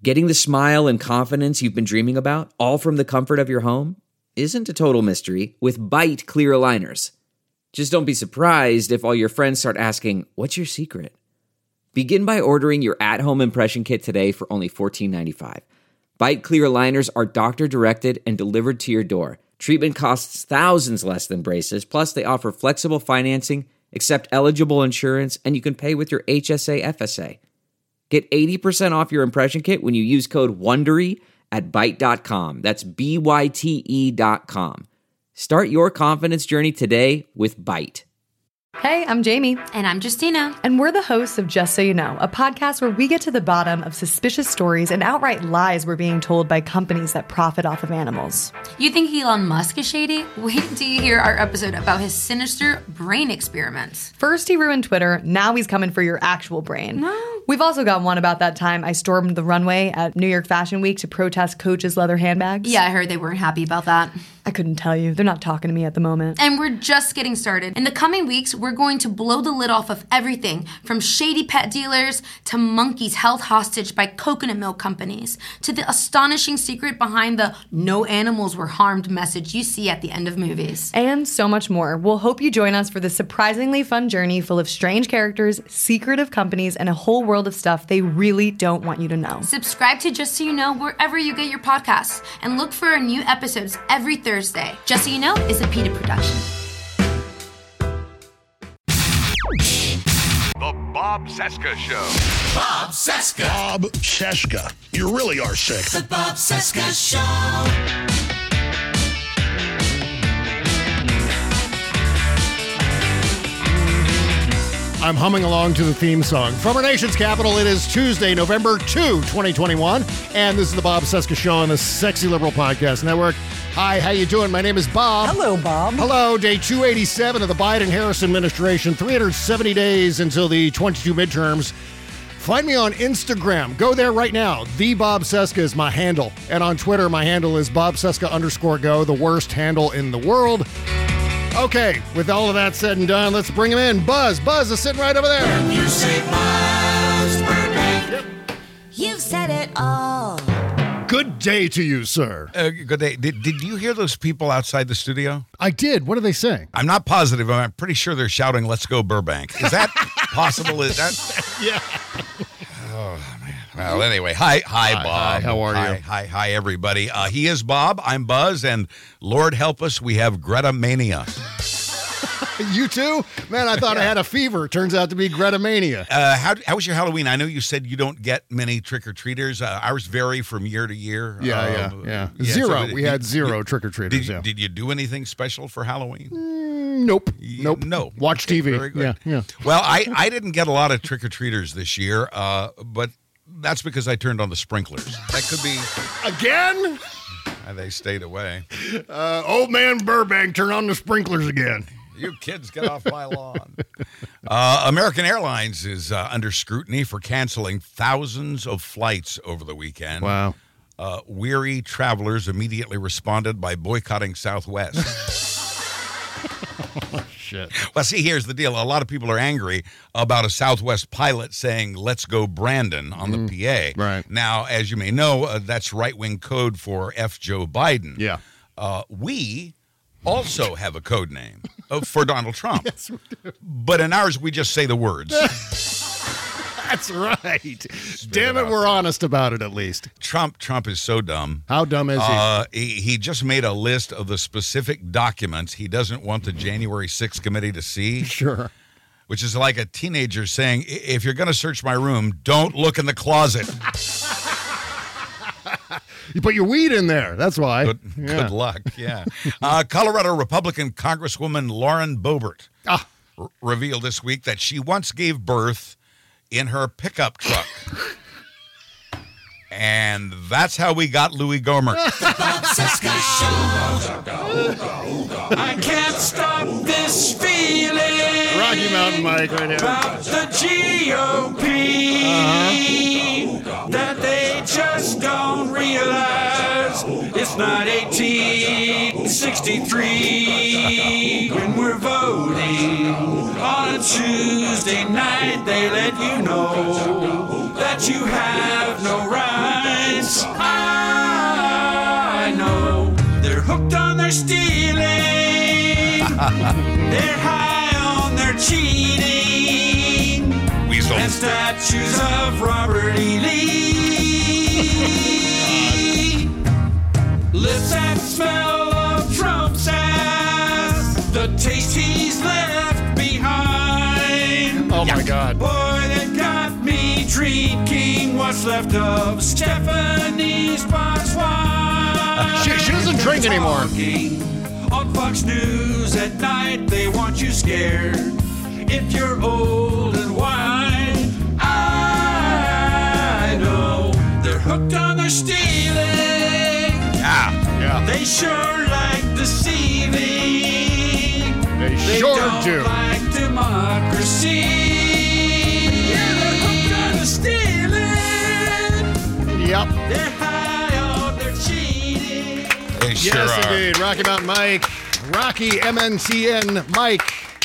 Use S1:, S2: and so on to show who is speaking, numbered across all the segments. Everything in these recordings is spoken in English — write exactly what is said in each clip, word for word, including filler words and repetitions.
S1: Getting the smile and confidence you've been dreaming about, all from the comfort of your home, isn't a total mystery with Byte clear aligners. Just don't be surprised if all your friends start asking, "What's your secret?" Begin by ordering your at-home impression kit today for only fourteen ninety-five. Byte clear aligners are doctor-directed and delivered to your door. Treatment costs thousands less than braces, plus they offer flexible financing, accept eligible insurance, and you can pay with your H S A F S A. Get eighty percent off your impression kit when you use code WONDERY at byte dot com. That's B Y T E dot com. Start your confidence journey today with Byte.
S2: Hey, I'm Jamie.
S3: And I'm Justina.
S2: And we're the hosts of Just So You Know, a podcast where we get to the bottom of suspicious stories and outright lies we're being told by companies that profit off of animals.
S3: You think Elon Musk is shady? Wait till you hear our episode about his sinister brain experiments.
S2: First he ruined Twitter, now he's coming for your actual brain.
S3: No.
S2: We've also got one about that time I stormed the runway at New York Fashion Week to protest Coach's leather handbags.
S3: Yeah, I heard they weren't happy about that.
S2: I couldn't tell you. They're not talking to me at the moment.
S3: And we're just getting started. In the coming weeks, we're going to blow the lid off of everything from shady pet dealers to monkeys held hostage by coconut milk companies to the astonishing secret behind the "no animals were harmed" message you see at the end of movies.
S2: And so much more. We'll hope you join us for this surprisingly fun journey full of strange characters, secretive companies, and a whole world of stuff they really don't want you to know.
S3: Subscribe to Just So You Know wherever you get your podcasts and look for our new episodes every Thursday. Just So You Know is a PETA production.
S4: The Bob Cesca Show.
S5: Bob Cesca.
S6: Bob Cesca. You really are sick.
S5: The Bob Cesca Show.
S6: I'm humming along to the theme song. From our nation's capital, it is Tuesday, November second, twenty twenty-one, and this is the Bob Cesca Show on the Sexy Liberal Podcast Network. Hi, how you doing? My name is Bob.
S7: Hello, Bob.
S6: Hello, day two eighty-seven of the Biden-Harris administration, three hundred seventy days until the twenty-two midterms. Find me on Instagram. Go there right now. The Bob Cesca is my handle. And on Twitter, my handle is Bob Cesca underscore go, the worst handle in the world. Okay, with all of that said and done, let's bring him in. Buzz. Buzz is sitting right over there.
S5: When you say Buzz Burbank, yep. You've said it all.
S6: Good day to you, sir.
S8: Uh, good day. Did, did you hear those people outside the studio?
S6: I did. What are they saying?
S8: I'm not positive. I'm pretty sure they're shouting, "Let's go Burbank." Is that possible? Is that?
S6: Yeah.
S8: Oh, man. Well, anyway, hi, hi,
S6: hi
S8: Bob.
S6: Hi, how are
S8: hi,
S6: you?
S8: Hi, hi, everybody. Uh, he is Bob. I'm Buzz, and Lord help us, we have Greta Mania.
S6: You too? Man, I thought yeah. I had a fever. Turns out to be Greta Mania.
S8: Uh, how, how was your Halloween? I know you said you don't get many trick-or-treaters. Uh, ours vary from year to year.
S6: Yeah,
S8: uh,
S6: yeah, yeah.
S8: yeah
S6: Zero.
S8: So
S6: we
S8: did,
S6: had zero
S8: did,
S6: trick-or-treaters,
S8: did,
S6: yeah.
S8: Did you do anything special for Halloween?
S6: Mm, nope. Nope.
S8: No.
S6: Watch
S8: Okay,
S6: T V.
S8: Very good.
S6: Yeah, yeah.
S8: Well, I, I didn't get a lot of trick-or-treaters this year, uh, but that's because I turned on the sprinklers. That could be...
S6: Again?
S8: And they stayed away.
S6: Uh, old man Burbank, turn on the sprinklers again.
S8: You kids, get off my lawn. Uh, American Airlines is uh, under scrutiny for canceling thousands of flights over the weekend.
S6: Wow.
S8: Uh, weary travelers immediately responded by boycotting Southwest.
S6: Oh, shit.
S8: Well, see, here's the deal. A lot of people are angry about a Southwest pilot saying, "Let's go Brandon" on the
S6: Mm,
S8: P A.
S6: right.
S8: Now, as you may know, uh, that's right-wing code for F. Joe Biden.
S6: Yeah.
S8: Uh, we also have a code name uh, for Donald Trump.
S6: Yes, we do.
S8: But in ours, we just say the words.
S6: That's right. Damn it, we're honest about it at least.
S8: Trump Trump is so dumb.
S6: How dumb is he?
S8: Uh, he? He just made a list of the specific documents he doesn't want the January sixth committee to see.
S6: Sure.
S8: Which is like a teenager saying, "If you're going to search my room, don't look in the closet."
S6: You put your weed in there. That's why.
S8: Good,
S6: yeah.
S8: good luck. Yeah. Uh, Colorado Republican Congresswoman Lauren Boebert
S6: ah.
S8: r- revealed this week that she once gave birth in her pickup truck. And that's how we got Louis Gohmert.
S5: Bob Cesca Show. I can't stop this feeling.
S6: Rocky Mountain Mike right here.
S5: About the G O P. Uh-huh. That they just don't realize it's not eighteen sixty-three. When we're voting on a Tuesday night, they let you know that you have no right
S7: their stealing. They're high on their cheating.
S8: Weasel.
S7: And statues of Robert E. Lee. Lips that smell of Trump's ass. The taste he's left behind.
S6: Oh my God.
S7: Boy, that got me drinking what's left of Stephanie's box wine.
S6: She, she doesn't drink anymore.
S7: On Fox News at night, they want you scared. If you're old and white, I know they're hooked on their stealing.
S8: Yeah.
S6: Yeah.
S7: They sure like deceiving.
S6: They,
S7: They
S6: sure
S7: don't
S6: do.
S7: like democracy. Yeah, they're hooked on the stealing.
S6: Yep.
S7: They're high on their cheating.
S8: They sure
S6: Yes,
S8: are.
S6: indeed. Rocky Mountain Mike. Rocky M N T N Mike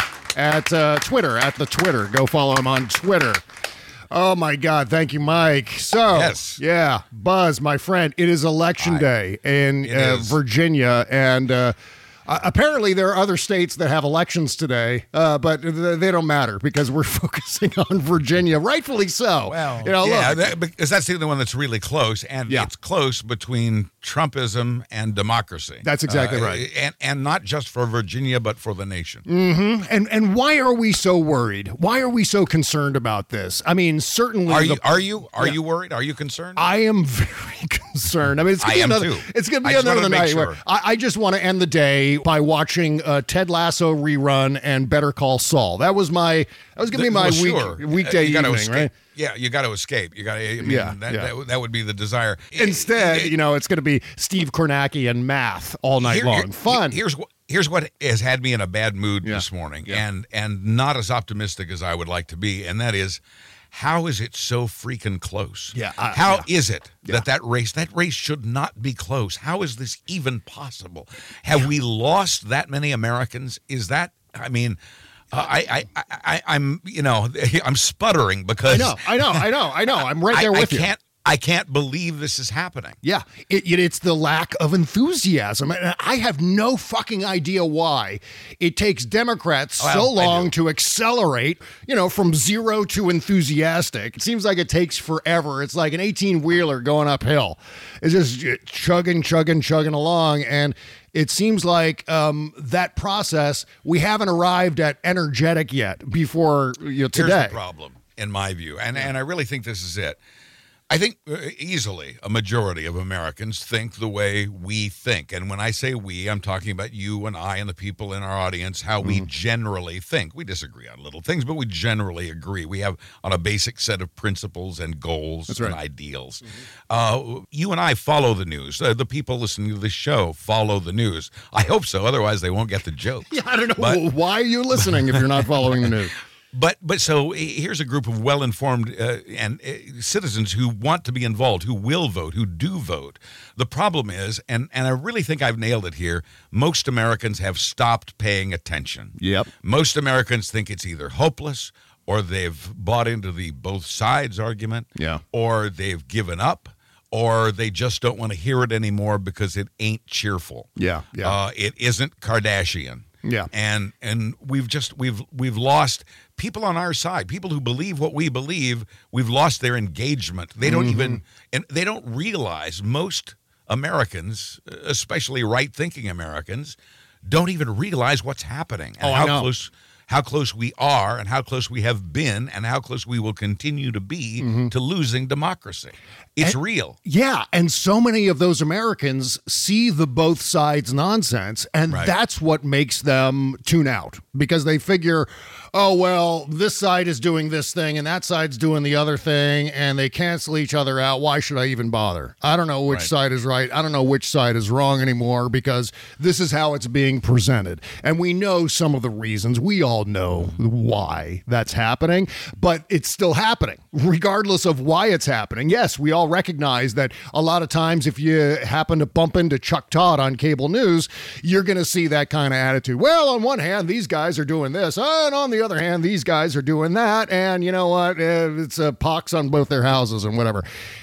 S6: at uh, Twitter, at the Twitter. Go follow him on Twitter. Oh, my God. Thank you, Mike. So,
S8: Yes.
S6: yeah, Buzz, my friend, it is Election
S8: Hi.
S6: Day in
S8: It
S6: uh,
S8: is.
S6: Virginia, and uh, uh, apparently there are other states that have elections today, uh, but th- they don't matter because we're focusing on Virginia, rightfully so.
S8: Well,
S6: you know,
S8: yeah,
S6: look,
S8: that, because that's the only one that's really close, and
S6: Yeah.
S8: it's close between Trumpism and democracy.
S6: That's exactly
S8: Uh,
S6: right.
S8: and and not just for Virginia, but for the nation.
S6: and and why are we so worried? Why are we so concerned about this? I mean, certainly
S8: Are
S6: the
S8: you? Are you? Are
S6: Yeah.
S8: you worried? Are you concerned?
S6: I am very concerned. I mean, it's gonna
S8: I
S6: be
S8: am
S6: another.
S8: too.
S6: It's gonna be
S8: I just
S6: another
S8: wanted to
S6: night
S8: make
S6: where
S8: sure.
S6: I, I just want to end the day by watching uh, Ted Lasso rerun and Better Call Saul. That was my. That was gonna be my
S8: Well,
S6: week
S8: sure.
S6: weekday
S8: Uh, you gotta
S6: evening,
S8: escape.
S6: right?
S8: Yeah, you got to escape. You got to. I mean,
S6: Yeah,
S8: that,
S6: yeah.
S8: That, that would be the desire.
S6: Instead,
S8: It-
S6: you know, it's gonna be Steve Kornacki and math all night
S8: Here-
S6: long.
S8: here-
S6: Fun.
S8: Here's what here's what has had me in a bad mood
S6: Yeah.
S8: this morning,
S6: Yeah.
S8: and and not as optimistic as I would like to be, and that is, how is it so freaking close?
S6: Yeah, I-
S8: How
S6: yeah.
S8: is it that that race that race should not be close? How is this even possible? Have we lost that many Americans? Is that? I mean. Uh, I, I, I, I, I'm, you know, I'm sputtering because
S6: I know, I know, I know, I know. I'm right there
S8: I,
S6: with
S8: I
S6: you.
S8: can't, I can't believe this is happening.
S6: Yeah, it, it, it's the lack of enthusiasm. And I have no fucking idea why it takes Democrats
S8: Well,
S6: so
S8: I
S6: long
S8: do.
S6: to accelerate, you know, from zero to enthusiastic. It seems like it takes forever. It's like an eighteen-wheeler going uphill. It's just chugging, chugging, chugging along. And it seems like um, that process, we haven't arrived at energetic yet before you know, today.
S8: Here's the problem, in my view, and and I really think this is it. I think uh, easily a majority of Americans think the way we think. And when I say we, I'm talking about you and I and the people in our audience, how we generally think. We disagree on little things, but we generally agree. We have on a basic set of principles and goals
S6: That's
S8: and
S6: right.
S8: ideals. Uh, you and I follow the news. Uh, the people listening to this show follow the news. I hope so. Otherwise, they won't get the joke.
S6: Yeah, I don't know.
S8: But-
S6: Why are you listening if you're not following the news?
S8: But but so eh, here's a group of well-informed uh, and uh, citizens who want to be involved, who will vote, who do vote. The problem is, and and I really think I've nailed it here, most Americans have stopped paying attention.
S6: Yep.
S8: Most Americans think it's either hopeless or they've bought into the both sides argument,
S6: Yeah.
S8: or they've given up, or they just don't want to hear it anymore because it ain't cheerful.
S6: Yeah, yeah.
S8: Uh, it isn't Kardashian.
S6: Yeah.
S8: And and we've just we've we've lost people on our side, people who believe what we believe. We've lost their engagement. They don't
S6: Mm-hmm.
S8: even and they don't realize, most Americans, especially right-thinking Americans, don't even realize what's happening and
S6: Oh, I
S8: how
S6: know.
S8: close how close we are and how close we have been and how close we will continue to be
S6: Mm-hmm.
S8: to losing democracy. It's real.
S6: Yeah, and so many of those Americans see the both sides nonsense, and
S8: Right.
S6: that's what makes them tune out because they figure, oh, well, this side is doing this thing and that side's doing the other thing, and they cancel each other out. Why should I even bother? I don't know which
S8: Right.
S6: side is right. I don't know which side is wrong anymore because this is how it's being presented. And we know some of the reasons. We all know why that's happening, but it's still happening, regardless of why it's happening. Yes, we all recognize that a lot of times if you happen to bump into Chuck Todd on cable news, you're going to see that kind of attitude. Well, on one hand, these guys are doing this, and on the other hand, these guys are doing that, and you know what? Eh, It's a pox on both their houses and whatever.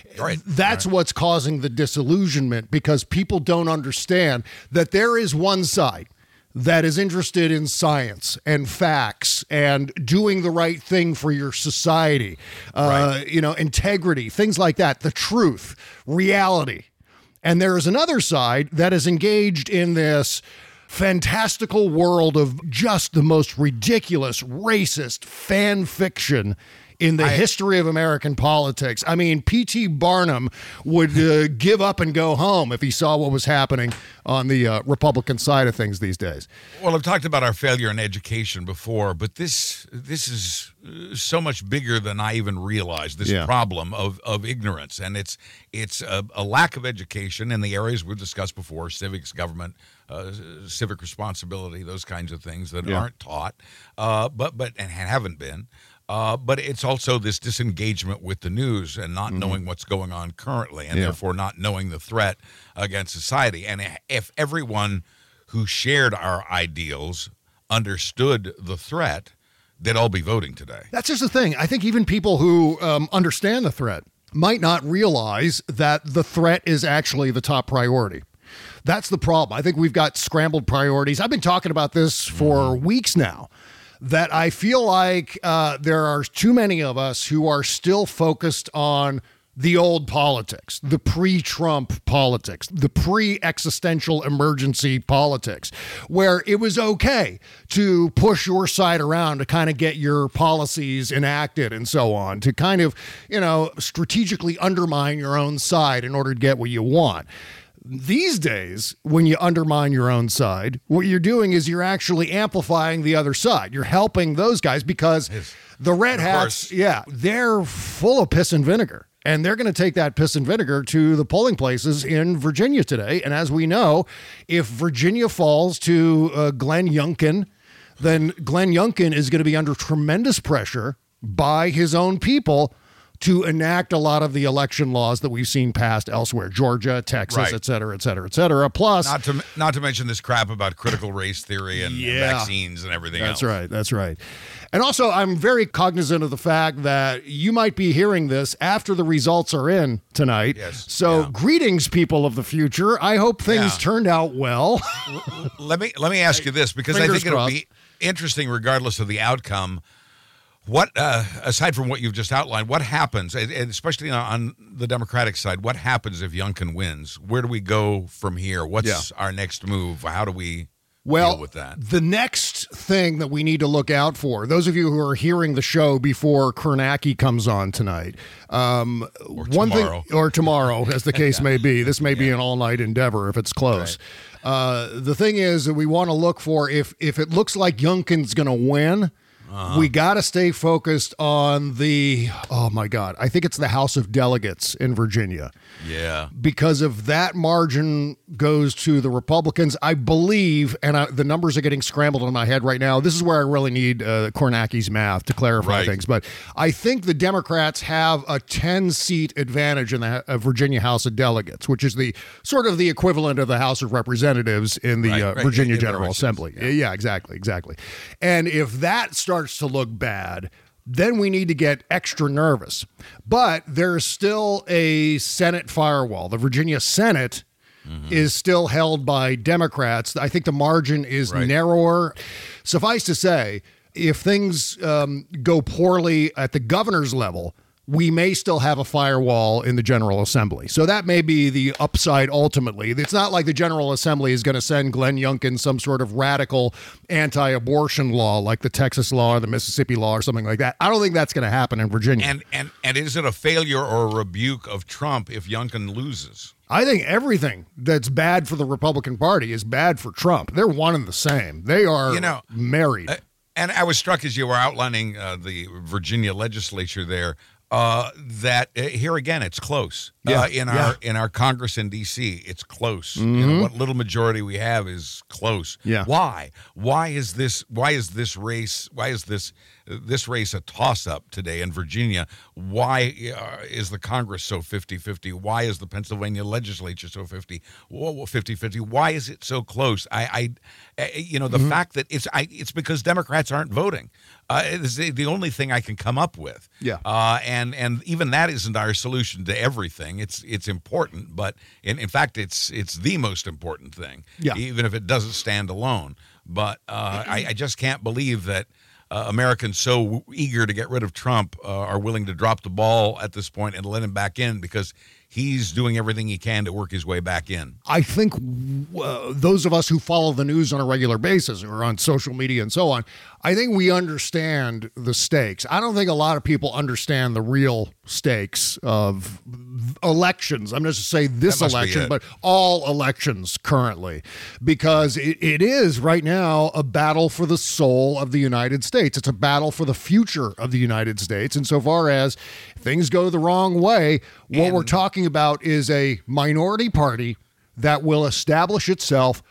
S8: Right.
S6: That's
S8: right.
S6: what's causing the disillusionment, because people don't understand that there is one side that is interested in science and facts and doing the right thing for your society, uh,
S8: Right.
S6: you know, integrity, things like that, the truth, reality. And there is another side that is engaged in this fantastical world of just the most ridiculous, racist fan fiction in the
S8: I,
S6: history of American politics. I mean, P T Barnum would uh, give up and go home if he saw what was happening on the uh, Republican side of things these days.
S8: Well, I've talked about our failure in education before, but this this is uh, so much bigger than I even realized. This
S6: Yeah.
S8: problem of, of ignorance, and it's it's a, a lack of education in the areas we've discussed before: civics, government, uh, civic responsibility, those kinds of things that
S6: Yeah.
S8: aren't taught, uh, but but and haven't been. Uh, but it's also this disengagement with the news and not
S6: Mm-hmm.
S8: knowing what's going on currently, and
S6: Yeah.
S8: therefore not knowing the threat against society. And if everyone who shared our ideals understood the threat, they'd all be voting today.
S6: That's just the thing. I think even people who um, understand the threat might not realize that the threat is actually the top priority. That's the problem. I think we've got scrambled priorities. I've been talking about this for weeks now, that I feel like uh, there are too many of us who are still focused on the old politics, the pre-Trump politics, the pre-existential emergency politics, where it was okay to push your side around to kind of get your policies enacted and so on, to kind of, you know, strategically undermine your own side in order to get what you want. These days, when you undermine your own side, what you're doing is you're actually amplifying the other side. You're helping those guys, because the red
S8: Of
S6: hats,
S8: course.
S6: yeah, they're full of piss and vinegar. And they're going to take that piss and vinegar to the polling places in Virginia today. And as we know, if Virginia falls to uh, Glenn Youngkin, then Glenn Youngkin is going to be under tremendous pressure by his own people to enact a lot of the election laws that we've seen passed elsewhere, Georgia, Texas,
S8: Right.
S6: et cetera, et cetera, et cetera. Plus,
S8: Not to not to mention this crap about critical race theory and, and
S6: Yeah.
S8: vaccines and everything
S6: that's
S8: else.
S6: right, that's right. And also, I'm very cognizant of the fact that you might be hearing this after the results are in tonight.
S8: Yes,
S6: So,
S8: yeah.
S6: greetings, people of the future. I hope things
S8: Yeah.
S6: turned out well.
S8: Let me let me ask you this, because I
S6: Fingers
S8: think it'll
S6: crossed.
S8: be interesting regardless of the outcome. What, uh, aside from what you've just outlined, what happens, and and especially on the Democratic side, what happens if Youngkin wins? Where do we go from here? What's
S6: Yeah.
S8: our next move? How do we
S6: Well,
S8: deal with that?
S6: the next thing that we need to look out for, those of you who are hearing the show before Kornacki comes on tonight, um,
S8: Or
S6: one
S8: tomorrow.
S6: thing, or tomorrow, as the case may be. This may be an all-night endeavor if it's close. Uh, the thing is that we want to look for, if if it looks like Youngkin's going to win,
S8: Uh-huh.
S6: we got to stay focused on the, oh my God, I think it's the House of Delegates in Virginia.
S8: Yeah.
S6: Because if that margin goes to the Republicans, I believe, and I, the numbers are getting scrambled in my head right now. This is where I really need uh, Kornacki's math to clarify
S8: Right.
S6: things. But I think the Democrats have a ten-seat advantage in the uh, Virginia House of Delegates, which is the sort of the equivalent of the House of Representatives in the
S8: Right,
S6: uh,
S8: right.
S6: Virginia
S8: In the
S6: General
S8: races,
S6: Assembly.
S8: yeah.
S6: Yeah, exactly, exactly. And if that starts to look bad, then we need to get extra nervous. But there's still a Senate firewall. The Virginia Senate
S8: Mm-hmm.
S6: is still held by Democrats. I think the margin is
S8: Right.
S6: narrower. Suffice to say, if things um, go poorly at the governor's level, we may still have a firewall in the General Assembly. So that may be the upside ultimately. It's not like the General Assembly is going to send Glenn Youngkin some sort of radical anti-abortion law like the Texas law or the Mississippi law or something like that. I don't think that's going to happen in Virginia.
S8: And and and is it a failure or a rebuke of Trump if Youngkin loses?
S6: I think everything that's bad for the Republican Party is bad for Trump. They're one and the same. They are
S8: You know,
S6: married.
S8: Uh, and I was struck as you were outlining uh, the Virginia legislature there uh, that uh, here again it's close.
S6: Yeah,
S8: Uh, in
S6: yeah.
S8: our in our Congress in D C, it's close. You know, what little majority we have is close.
S6: Yeah.
S8: Why? Why is this? Why is this race? Why is this this race a toss-up today in Virginia. Why uh, is the Congress so fifty-fifty? Why is the Pennsylvania legislature so fifty-fifty? Why is it so close? I, I you know, the mm-hmm. fact that it's I, it's because Democrats aren't voting. Uh, it's the, the only thing I can come up with.
S6: Yeah.
S8: Uh, and and even that isn't our solution to everything. It's it's important, but in, in fact, it's it's the most important thing.
S6: Yeah.
S8: Even if it doesn't stand alone. But uh, I, I just can't believe that uh, Americans so eager to get rid of Trump uh, are willing to drop the ball at this point and let him back in, because he's doing everything he can to work his way back in.
S6: I think uh, those of us who follow the news on a regular basis or on social media and so on, I think we understand the stakes. I don't think a lot of people understand the real stakes of elections. I'm just going to say this election, but all elections currently, because it, it is right now a battle for the soul of the United States. It's a battle for the future of the United States. And so far as things go the wrong way, what and, we're talking about is a minority party that will establish itself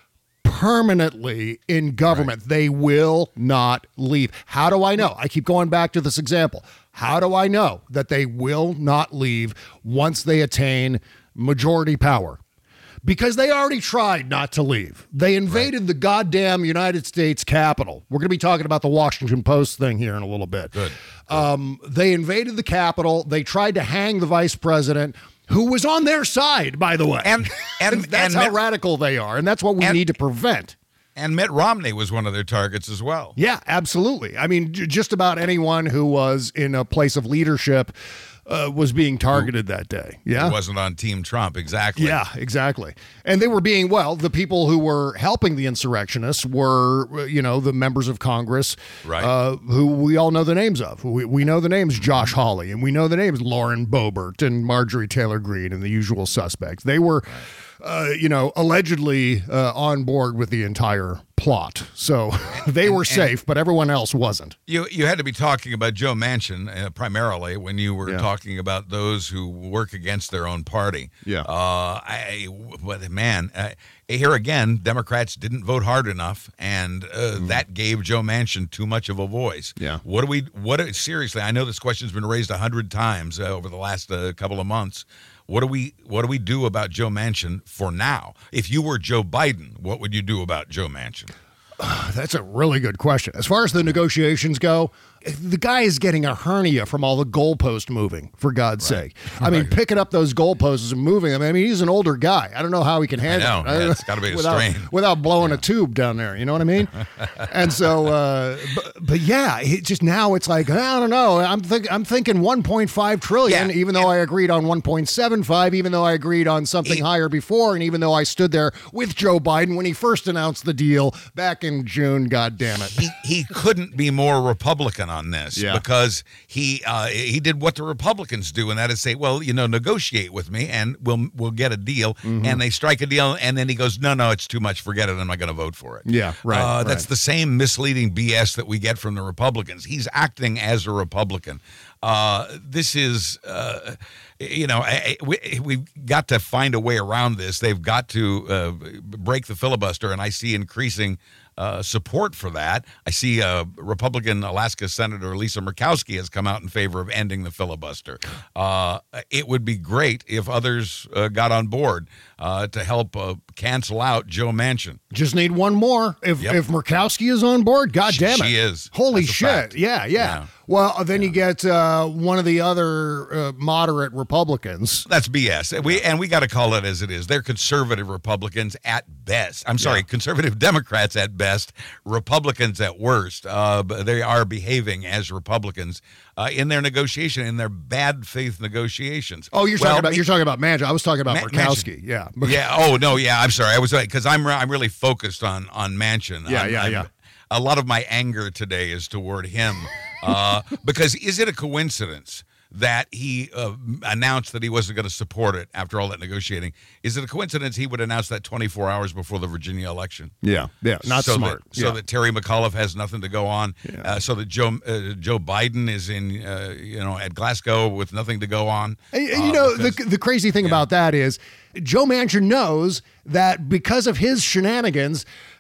S6: permanently in government. Right. They will not leave. How do I know? I keep going back to this example. How do I know that they will not leave once they attain majority power? Because they already tried not to leave. They invaded right. the goddamn United States Capitol. We're going to be talking about the Washington Post thing here in a little bit.
S8: Good. Good.
S6: Um, they invaded the Capitol. They tried to hang the vice president, who was on their side, by the way.
S8: And, and
S6: that's
S8: and
S6: how
S8: Mitt,
S6: radical they are, and that's what we
S8: and,
S6: need to prevent.
S8: And Mitt Romney was one of their targets as well.
S6: Yeah, absolutely. I mean, j- just about anyone who was in a place of leadership Uh, was being targeted who, that day. Yeah.
S8: Who wasn't on Team Trump, exactly.
S6: Yeah, exactly. And they were being, well, the people who were helping the insurrectionists were, you know, the members of Congress,
S8: right.
S6: uh, who we all know the names of. We, we know the names Josh Hawley, and we know the names Lauren Boebert and Marjorie Taylor Greene and the usual suspects. They were, right. uh, you know, allegedly uh, on board with the entire plot. So they and, were safe, but everyone else wasn't.
S8: You you had to be talking about Joe Manchin uh, primarily when you were yeah. talking about those who work against their own party.
S6: Yeah.
S8: Uh, I, but man, uh, here again, Democrats didn't vote hard enough, and uh, mm. that gave Joe Manchin too much of a voice.
S6: Yeah.
S8: What do we? What seriously? I know this question's been raised a hundred times uh, over the last uh, couple of months. What do we what do we do about Joe Manchin for now? If you were Joe Biden, what would you do about Joe Manchin?
S6: Uh, that's a really good question. As far as the negotiations go, the guy is getting a hernia from all the goalpost moving, for God's right. sake. I mean, picking up those goalposts and moving them. I mean, he's an older guy. I don't know how he can handle
S8: I know.
S6: it.
S8: Yeah, it's got to be a
S6: without,
S8: strain.
S6: Without blowing
S8: yeah.
S6: a tube down there. You know what I mean? And so, uh, but, but yeah, it just now it's like, I don't know. I'm, think, I'm thinking one point five trillion,
S8: yeah.
S6: even though I agreed on one point seven five, even though I agreed on something he, higher before, and even though I stood there with Joe Biden when he first announced the deal back in June, God damn it.
S8: He, he couldn't be more Republican on this.
S6: Yeah.
S8: Because he uh, he did what the Republicans do, and that is say, well, you know, negotiate with me, and we'll we'll get a deal. Mm-hmm. And they strike a deal, and then he goes, no, no, it's too much. Forget it. I'm not going to vote for it.
S6: Yeah, right.
S8: Uh,
S6: right.
S8: That's the same misleading B S that we get from the Republicans. He's acting as a Republican. Uh, this is, uh, you know, I, I, we, we've got to find a way around this. They've got to uh, break the filibuster, and I see increasing Uh, support for that. I see uh, Republican Alaska Senator Lisa Murkowski has come out in favor of ending the filibuster. Uh, it would be great if others uh, got on board uh, to help uh, cancel out Joe Manchin.
S6: Just need one more. If
S8: yep.
S6: if Murkowski is on board, God
S8: she,
S6: damn it.
S8: She is.
S6: Holy
S8: That's
S6: shit. Yeah, yeah,
S8: yeah.
S6: Well, then
S8: yeah.
S6: you get uh, one of the other uh, moderate Republicans.
S8: That's B S. We And we got to call it as it is. They're conservative Republicans at best. I'm sorry, yeah. conservative Democrats at best, Republicans at worst. Uh, but they are behaving as Republicans uh, in their negotiation, in their bad faith negotiations.
S6: Oh, you're
S8: well,
S6: talking about you're talking about Manchin. I was talking about
S8: Ma-
S6: Murkowski.
S8: Manchin.
S6: Yeah.
S8: Yeah. Oh no. Yeah. I'm sorry. I was because I'm I'm really focused on on Manchin.
S6: Yeah.
S8: I'm,
S6: yeah.
S8: I'm,
S6: yeah.
S8: A lot of my anger today is toward him uh, because is it a coincidence that he uh, announced that he wasn't going to support it after all that negotiating? Is it a coincidence he would announce that twenty-four hours before the Virginia election?
S6: Yeah, yeah, not
S8: so
S6: smart.
S8: That, so
S6: yeah.
S8: that Terry McAuliffe has nothing to go on.
S6: Yeah.
S8: Uh, so that Joe uh, Joe Biden is in uh, you know at Glasgow with nothing to go on.
S6: And, and
S8: uh,
S6: you know
S8: because,
S6: the the crazy thing
S8: yeah.
S6: about that is Joe Manchin knows that because of his shenanigans,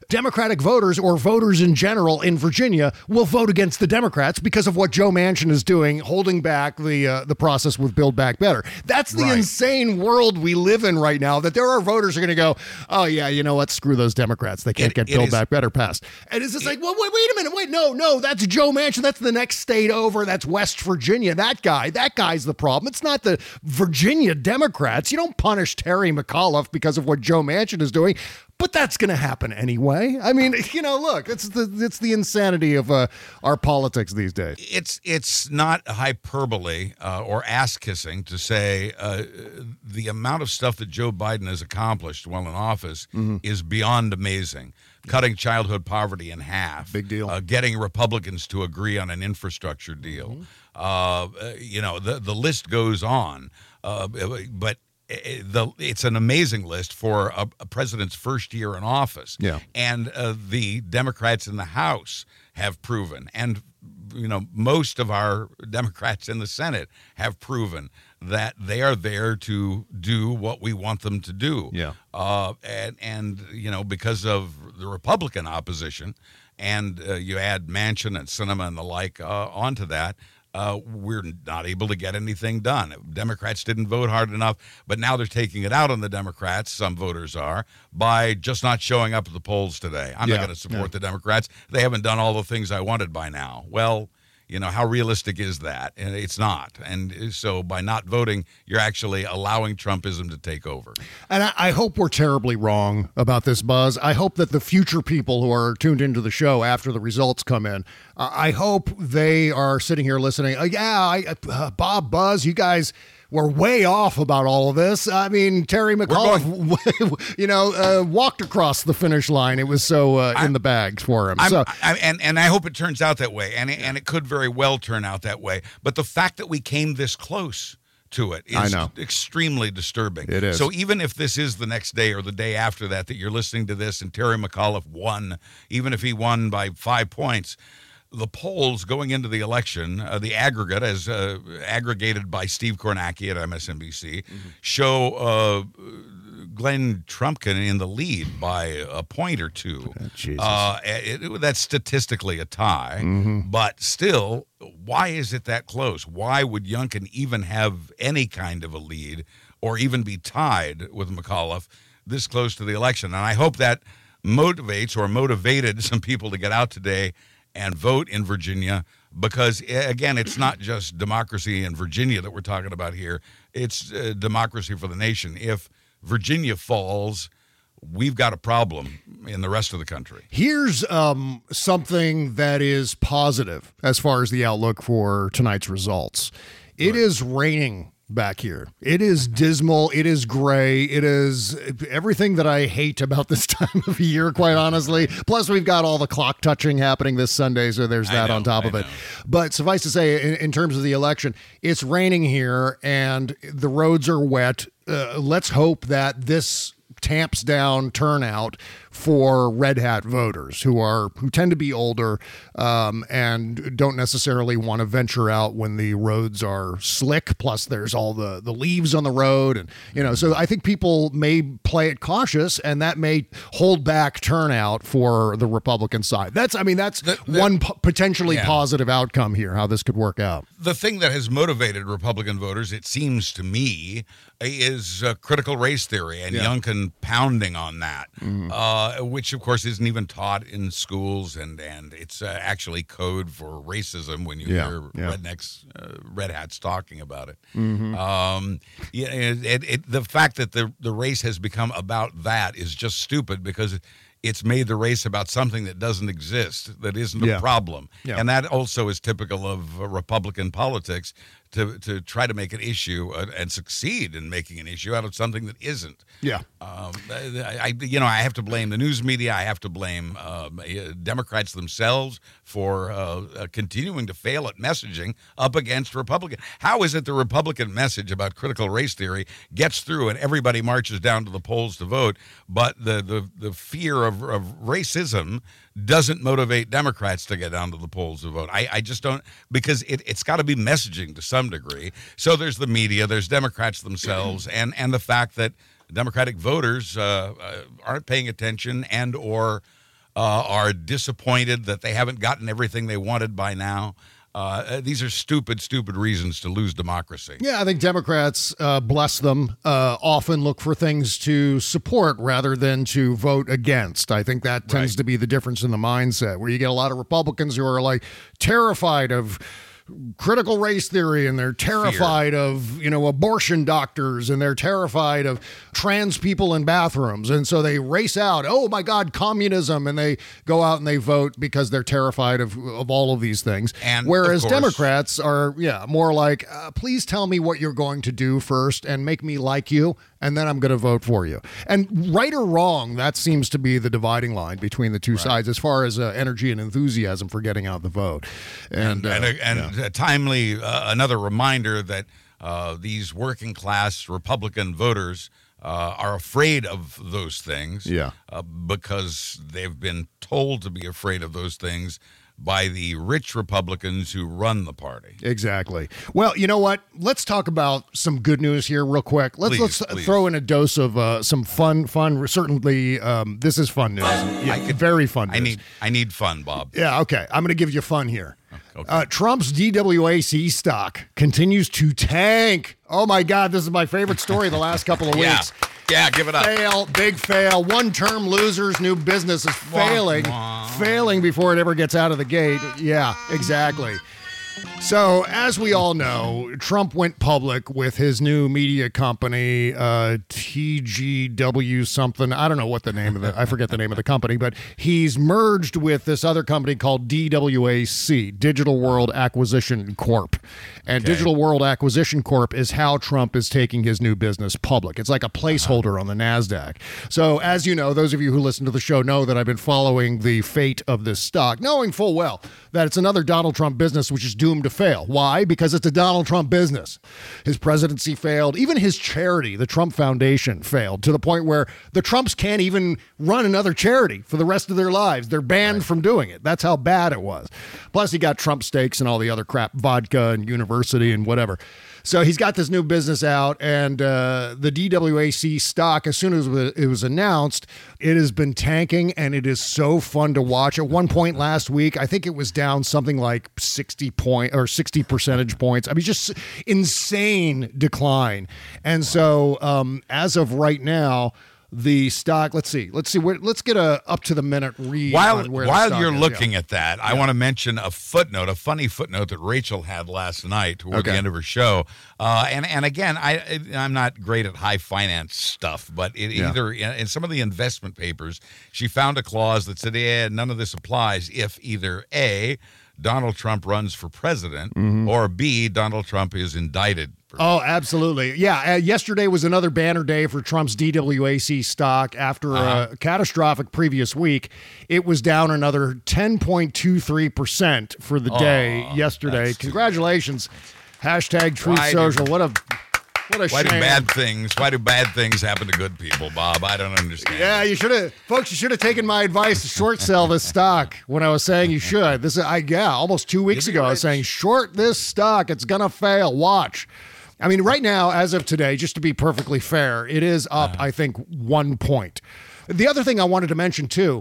S6: Democratic voters or voters in general in Virginia will vote against the Democrats because of what Joe Manchin is doing, holding back the uh, the process with Build Back Better. That's the
S8: Right.
S6: insane world we live in right now, that there are voters who are going to go, oh, yeah, you know what? Screw those Democrats. They can't
S8: It-
S6: get
S8: it
S6: Build
S8: is-
S6: Back Better passed. And it's just like, well, wait, wait a minute. Wait, no, no, that's Joe Manchin. That's the next state over. That's West Virginia. That guy, that guy's the problem. It's not the Virginia Democrats. You don't punish Terry McAuliffe because of what Joe Manchin is doing. But that's going to happen anyway. I mean, you know, look, it's the it's the insanity of uh, our politics these days.
S8: It's it's not hyperbole uh, or ass kissing to say uh, the amount of stuff that Joe Biden has accomplished while in office
S6: Mm-hmm.
S8: is beyond amazing. Cutting childhood poverty in half,
S6: Big deal.
S8: Uh, getting Republicans to agree on an infrastructure deal.
S6: Mm-hmm.
S8: Uh, uh, you know, the the list goes on. Uh, but. The, it's an amazing list for a, a president's first year in office.
S6: Yeah.
S8: And uh, the Democrats in the House have proven, and you know, most of our Democrats in the Senate have proven that they are there to do what we want them to do.
S6: Yeah.
S8: Uh, and, and, you know, because of the Republican opposition, and uh, you add Manchin and Sinema and the like uh, onto that, Uh, we're not able to get anything done. Democrats didn't vote hard enough, but now they're taking it out on the Democrats, some voters are, by just not showing up at the polls today. I'm
S6: Yeah,
S8: not going to support
S6: yeah.
S8: the Democrats. They haven't done all the things I wanted by now. Well, you know, how realistic is that? And it's not. And so by not voting, you're actually allowing Trumpism to take over.
S6: And I, I hope we're terribly wrong about this, Buzz. I hope that the future people who are tuned into the show after the results come in, uh, I hope they are sitting here listening. Uh, yeah, I, uh, Bob, Buzz, you guys were way off about all of this. I mean, Terry McAuliffe, you know, uh, walked across the finish line. It was so uh, in the bag for him.
S8: I'm,
S6: so,
S8: I, and and I hope it turns out that way, and it, and it could very well turn out that way. But the fact that we came this close to it is
S6: I know.
S8: extremely disturbing.
S6: It is.
S8: So even if this is the next day or the day after that that you're listening to this, and Terry McAuliffe won, even if he won by five points. The polls going into the election, uh, the aggregate, as uh, aggregated by Steve Kornacki at M S N B C, mm-hmm. show uh, Glenn Trumpkin in the lead by a point or two.
S6: Oh, Jesus.
S8: Uh, it, it, that's statistically a tie,
S6: Mm-hmm.
S8: but still, why is it that close? Why would Youngkin even have any kind of a lead or even be tied with McAuliffe this close to the election? And I hope that motivates or motivated some people to get out today and vote in Virginia, because, again, it's not just democracy in Virginia that we're talking about here. It's uh, democracy for the nation. If Virginia falls, we've got a problem in the rest of the country.
S6: Here's um, something that is positive as far as the outlook for tonight's results. It
S8: Right.
S6: is raining back here. It is dismal. It is gray. It is everything that I hate about this time of year, quite honestly. Plus, we've got all the clock touching happening this Sunday, so there's
S8: I
S6: that
S8: know,
S6: on top
S8: I
S6: of it.
S8: know.
S6: But suffice to say, in, in terms of the election, it's raining here and the roads are wet. Uh, let's hope that this tamps down turnout for Red Hat voters who are who tend to be older um, and don't necessarily want to venture out when the roads are slick. Plus, there's all the the leaves on the road, and you know. So I think people may play it cautious, and that may hold back turnout for the Republican side. That's I mean that's
S8: The- the-
S6: one po- potentially
S8: Yeah.
S6: positive outcome here. How this could work out.
S8: The thing that has motivated Republican voters, it seems to me, is uh, critical race theory and
S6: Yeah.
S8: Youngkin pounding on that, uh, which, of course, isn't even taught in schools, and, and it's uh, actually code for racism when you
S6: Yeah,
S8: hear
S6: yeah.
S8: rednecks, uh, red hats talking about it. Um, yeah, it, it, it, the fact that the, the race has become about that is just stupid, because it's made the race about something that doesn't exist, that isn't
S6: Yeah.
S8: a problem.
S6: Yeah.
S8: And that also is typical of uh, Republican politics, to to try to make an issue uh, and succeed in making an issue out of something that isn't.
S6: Yeah.
S8: Um, I, I, you know, I have to blame the news media. I have to blame um, uh, Democrats themselves for uh, uh, continuing to fail at messaging up against Republican. How is it the Republican message about critical race theory gets through and everybody marches down to the polls to vote, but the the, the fear of, of racism doesn't motivate Democrats to get down to the polls to vote? I, I just don't, because it, it's got to be messaging to some degree. So there's the media, there's Democrats themselves, and, and the fact that Democratic voters uh, uh, aren't paying attention and or uh, are disappointed that they haven't gotten everything they wanted by now. Uh, these are stupid, stupid reasons to lose democracy.
S6: Yeah, I think Democrats, uh, bless them, uh, often look for things to support rather than to vote against. I think that tends
S8: Right.
S6: to be the difference in the mindset, where you get a lot of Republicans who are like terrified of critical race theory, and they're terrified
S8: Fear.
S6: of, you know, abortion doctors, and they're terrified of trans people in bathrooms. And so they race out, oh my God, communism. And they go out and they vote because they're terrified of, of all of these things.
S8: And,
S6: Whereas
S8: of course-
S6: Democrats are, yeah, more like, uh, please tell me what you're going to do first and make me like you, and then I'm going to vote for you. And right or wrong, that seems to be the dividing line between the two sides as far as uh, energy and enthusiasm for getting out the vote. And, uh,
S8: and a, and
S6: yeah.
S8: a timely uh, another reminder that uh, these working class Republican voters uh, are afraid of those things,
S6: Yeah.
S8: uh, because they've been told to be afraid of those things by the rich Republicans who run the party.
S6: Exactly. Well, you know what? Let's talk about some good news here real quick. Let's
S8: Please,
S6: let's
S8: please.
S6: throw in a dose of uh, some fun, fun. Certainly, um, this is fun news. Yeah,
S8: I could-
S6: very fun news.
S8: I need I need fun, Bob.
S6: Yeah, okay. I'm going to give you fun here.
S8: Okay.
S6: Uh, Trump's D W A C stock continues to tank. Oh, my God. This is my favorite story the last couple of
S8: Yeah,
S6: weeks.
S8: yeah, give it up.
S6: Fail, big fail. One-term losers, new business is failing, failing before it ever gets out of the gate. Yeah, exactly. So, as we all know, Trump went public with his new media company, uh, T G W something. I don't know what the name of the, I forget the name of the company, but he's merged with this other company called D W A C, Digital World Acquisition Corp. And
S8: Okay.
S6: Digital World Acquisition Corp is how Trump is taking his new business public. It's like a placeholder on the NASDAQ. So, as you know, those of you who listen to the show know that I've been following the fate of this stock, knowing full well that it's another Donald Trump business which is doomed to fail. Why? Because it's a Donald Trump business. His presidency failed. Even his charity, the Trump Foundation, failed to the point where the Trumps can't even run another charity for the rest of their lives. They're banned from doing it. That's how bad it was. Plus, he got Trump steaks and all the other crap, vodka and university and whatever. So he's got this new business out, and uh, the D W A C stock, as soon as it was announced, it has been tanking, and it is so fun to watch. At one point last week, I think it was down something like sixty point or sixty percentage points. I mean, just insane decline. And so, um, as of right now, the stock. Let's see. Let's see. Where, let's get a up to the minute read.
S8: While
S6: on where the
S8: while
S6: stock
S8: you're
S6: is.
S8: looking
S6: Yeah.
S8: at that, I want to mention a footnote, a funny footnote that Rachel had last night toward
S6: Okay.
S8: the end of her show. Uh, and and again, I I'm not great at high finance stuff, but it
S6: Yeah.
S8: either in some of the investment papers, she found a clause that said, "Yeah, none of this applies if either A, Donald Trump runs for president,
S6: Mm-hmm.
S8: or B, Donald Trump is indicted." For
S6: Oh, absolutely. Yeah. Uh, yesterday was another banner day for Trump's D W A C stock after
S8: Uh-huh.
S6: a catastrophic previous week. It was down another ten point two three percent for the day yesterday.
S8: that's too
S6: Congratulations. Hashtag Truth
S8: Why do-
S6: Social. What a what a
S8: Why do
S6: shame.
S8: bad things? Why do bad things happen to good people, Bob? I don't understand.
S6: Yeah, you should have, folks. You should have taken my advice to short sell this stock when I was saying you should. This is, I yeah, almost two weeks
S8: You'll be
S6: ago, I was
S8: rich.
S6: saying short this stock. It's gonna fail. Watch. I mean, right now, as of today, just to be perfectly fair, it is up. I think one point. The other thing I wanted to mention too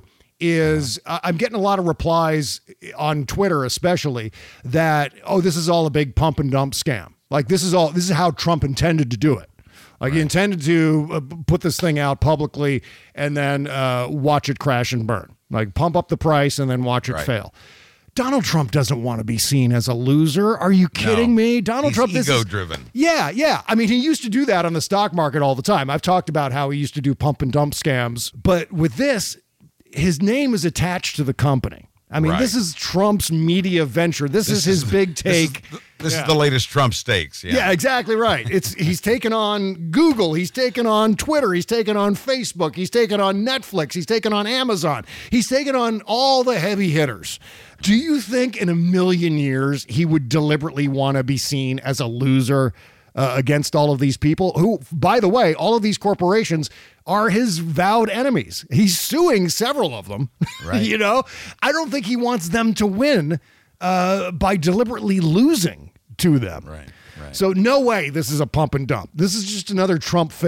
S6: is uh, I'm getting a lot of replies on Twitter, especially that oh, this is all a big pump and dump scam. Like this is all. This is how Trump intended to do it. Like he intended to uh, put this thing out publicly and then uh, watch it crash and burn. Like pump up the price and then watch it
S8: Right.
S6: fail. Donald Trump doesn't want to be seen as a loser. Are you kidding
S8: No.
S6: me? Donald
S8: He's
S6: Trump this is-
S8: ego-driven.
S6: Yeah, yeah. I mean, he used to do that on the stock market all the time. I've talked about how he used to do pump and dump scams. But with this, his name is attached to the company. I mean,
S8: Right.
S6: this is Trump's media venture. This, is his big take.
S8: This, is, this
S6: Yeah.
S8: is the latest Trump stakes. Yeah.
S6: Yeah, exactly right. It's he's taken on Google, he's taken on Twitter, he's taken on Facebook, he's taken on Netflix, he's taken on Amazon, he's taken on all the heavy hitters. Do you think in a million years he would deliberately want to be seen as a loser uh, against all of these people who, by the way, all of these corporations are his vowed enemies? He's suing several of them.
S8: Right.
S6: You know, I don't think he wants them to win uh, by deliberately losing to them.
S8: Right, right.
S6: So no way this is a pump and dump. This is just another Trump failure.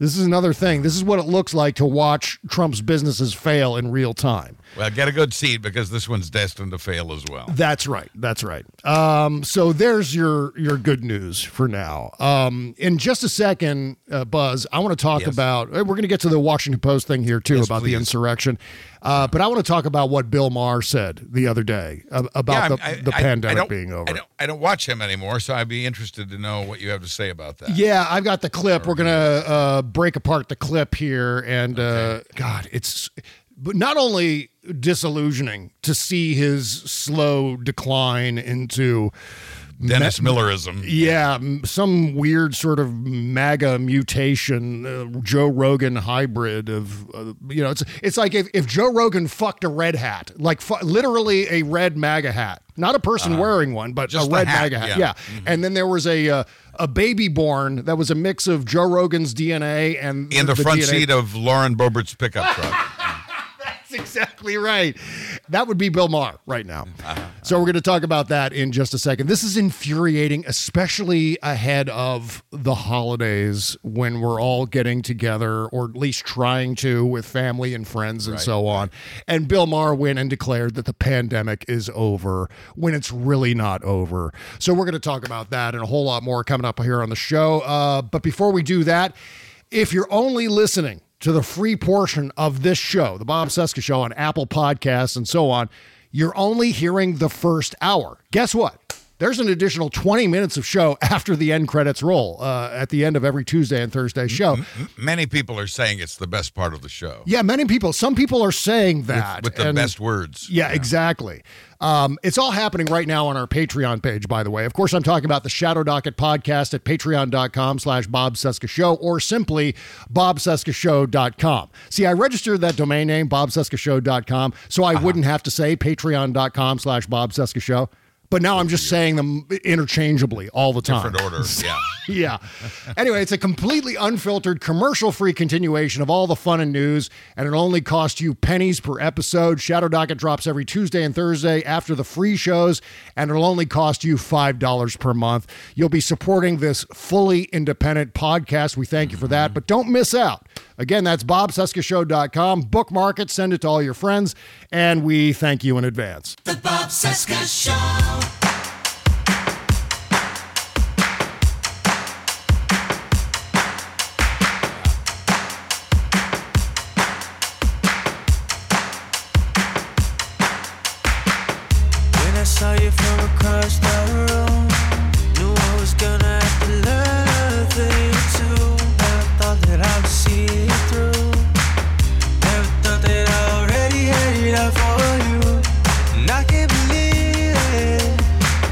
S6: This is another thing. This is what it looks like to watch Trump's businesses fail in real time.
S8: Well, get a good seat because this one's destined to fail as well.
S6: That's right. That's right. Um, so there's your your good news for now. Um, in just a second, uh, Buzz, I want to talk
S8: Yes.
S6: about, we're going to get to the Washington Post thing here too,
S8: Yes,
S6: about the
S8: please.
S6: insurrection. Uh, but I want to talk about what Bill Maher said the other day uh, about
S8: Yeah,
S6: the,
S8: I'm- I-
S6: the
S8: I-
S6: pandemic
S8: I don't-
S6: being over.
S8: I don't, I don't watch him anymore, so I'd be interested to know what you have to say about that.
S6: Yeah, I've got the clip. We're gonna uh, break apart the clip here, and uh, God, it's but not only disillusioning to see his slow decline into
S8: Dennis Millerism.
S6: yeah, m- some weird sort of MAGA mutation, uh, Joe Rogan hybrid of, uh, you know, it's it's like if, if Joe Rogan fucked a red hat, like fu- literally a red MAGA hat, not a person wearing one, but
S8: just
S6: a
S8: the
S6: red
S8: hat,
S6: MAGA hat.
S8: yeah.
S6: Yeah,
S8: Mhm.
S6: and then there was a uh, a baby born that was a mix of Joe Rogan's D N A and
S8: In the, front
S6: D N A.
S8: seat of Lauren Boebert's pickup truck.
S6: That's exactly right. That would be Bill Maher right now. So we're going to talk about that in just a second. This is infuriating, especially ahead of the holidays when we're all getting together, or at least trying to, with family and friends and so on. And Bill Maher went and declared that the pandemic is over when it's really not over. So we're going to talk about that and a whole lot more coming up here on the show. Uh, but before we do that, if you're only listening to the free portion of this show, the Bob Cesca Show on Apple Podcasts and so on, you're only hearing the first hour. Guess what? There's an additional twenty minutes of show after the end credits roll uh, at the end of every Tuesday and Thursday show.
S8: M- Many people are saying it's the best part of the show.
S6: Yeah, many people, some people are saying
S8: With,
S6: that.
S8: with the
S6: and-
S8: best words.
S6: Yeah, exactly. Um, it's all happening right now on our Patreon page, by the way. Of course, I'm talking about the Shadow Docket podcast at patreon.com slash Bob Cesca Show, or simply bob cesca show dot com. See, I registered that domain name, bob cesca show dot com, so I wouldn't have to say patreon.com slash Bob Cesca Show. But now I'm just saying them interchangeably all the time.
S8: Different order. Yeah.
S6: Yeah. Anyway, it's a completely unfiltered, commercial-free continuation of all the fun and news, and it'll only cost you pennies per episode. Shadow Docket drops every Tuesday and Thursday after the free shows, and it'll only cost you five dollars per month. You'll be supporting this fully independent podcast. We thank you for that, but don't miss out. Again, that's bob cesca show dot com. Bookmark it, send it to all your friends, and we thank you in advance.
S5: The Bob Cesca Show.
S9: When I saw you from across the room, knew I was gonna have to learn a thing or two. Never thought that I would see it through. Never thought that I already had it out for you. And I can't believe it.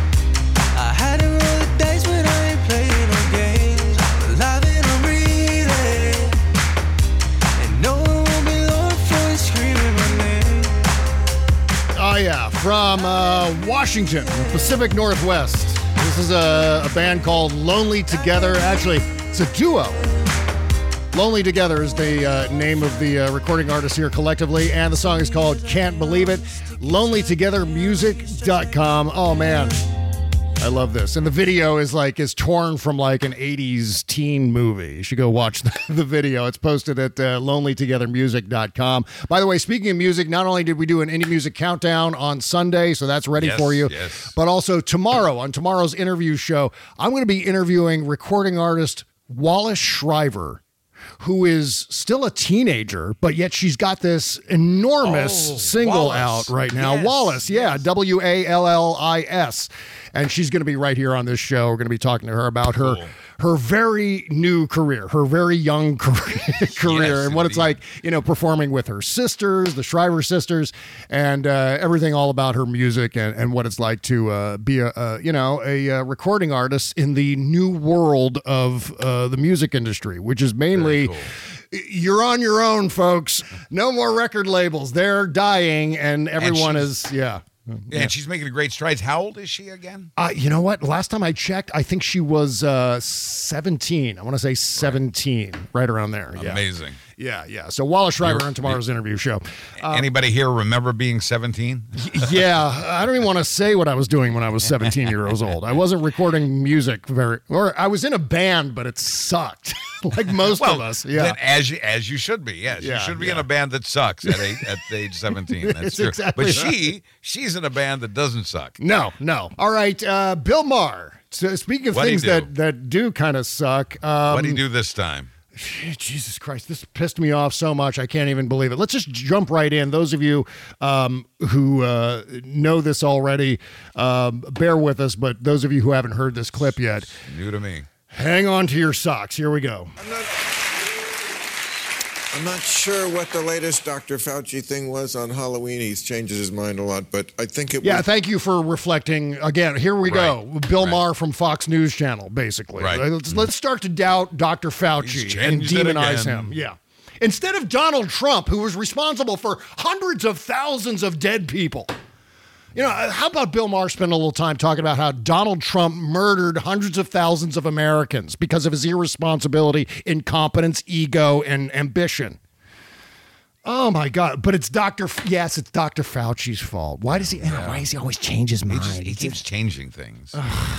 S9: I had to roll the dice, but I ain't playing no games. I'm alive and I'm breathing, and no one will be Lord for screaming my name.
S6: Oh, yeah, from uh, Washington, Pacific Northwest. This is a, a band called Lonely Together. Actually, it's a duo. Lonely Together is the uh, name of the uh, recording artist here collectively, and the song is called Can't Believe It. lonely together music dot com. Oh, man. I love this. And the video is like, is torn from like an eighties teen movie. You should go watch the, the video. It's posted at uh, lonely together music dot com. By the way, speaking of music, not only did we do an indie music countdown on Sunday, so that's ready
S8: Yes,
S6: for you,
S8: yes.
S6: but also tomorrow, on tomorrow's interview show, I'm going to be interviewing recording artist Wallace Shriver, who is still a teenager, but yet she's got this enormous
S8: Oh,
S6: single
S8: Wallace.
S6: out right now.
S8: Yes,
S6: Wallace, yeah,
S8: yes.
S6: W A L L I S. And she's going to be right here on this show. We're going to be talking to her about her
S8: Cool.
S6: her very new career, her very young career, career
S8: Yes,
S6: and what it's
S8: indeed.
S6: like, you know, performing with her sisters, the Shriver sisters, and uh, everything all about her music and, and what it's like to uh, be a, a, you know, a, uh recording artist in the new world of uh, the music industry, which is mainly...
S8: Very cool.
S6: You're on your own, folks. No more record labels. They're dying, and everyone
S8: she's-
S6: is, yeah.
S8: Yeah, and she's making great strides. How old is she again?
S6: Uh, you know what? Last time I checked, I think she was uh, seventeen. I want to say seventeen, right around there. Yeah.
S8: Amazing.
S6: Yeah, yeah. So Wallace Schreiber on tomorrow's interview show. Uh,
S8: Anybody here remember being seventeen?
S6: yeah, I don't even want to say what I was doing when I was seventeen years old. I wasn't recording music very, or I was in a band, but it sucked, like most
S8: well,
S6: of us. Yeah,
S8: then as you as you should be. Yes,
S6: Yeah,
S8: you should be
S6: yeah.
S8: in a band that sucks at eight, at age seventeen. That's
S6: It's
S8: true.
S6: exactly
S8: but
S6: right.
S8: she she's in a band that doesn't suck.
S6: No, no. All right, uh, Bill Maher. So speaking of
S8: What'd he
S6: things
S8: do?
S6: that, that do kind of suck. Um,
S8: What do you do this time?
S6: Jesus Christ, this pissed me off so much. I can't even believe it. Let's just jump right in. Those of you um, who uh, know this already, um, bear with us. But those of you who haven't heard this clip yet,
S8: New to me.
S6: hang on to your socks. Here we go.
S10: I'm not, I'm not sure what the latest Doctor Fauci thing was on Halloween. He changes his mind a lot, but I think it
S6: Yeah,
S10: was...
S6: thank you for reflecting. Again, here we go. Bill
S8: right.
S6: Maher from Fox News Channel, basically.
S8: Right.
S6: Let's, let's start to doubt Doctor Fauci
S8: He's
S6: and
S8: changed it
S6: demonize
S8: again.
S6: him. Yeah. Instead of Donald Trump, who was responsible for hundreds of thousands of dead people. You know, how about Bill Maher spend a little time talking about how Donald Trump murdered hundreds of thousands of Americans because of his irresponsibility, incompetence, ego, and ambition? Oh my God! But it's Doctor F- Yes, it's Doctor Fauci's fault. Why does he? Why does he always change his
S8: He,
S6: mind?
S8: just, he keeps changing things.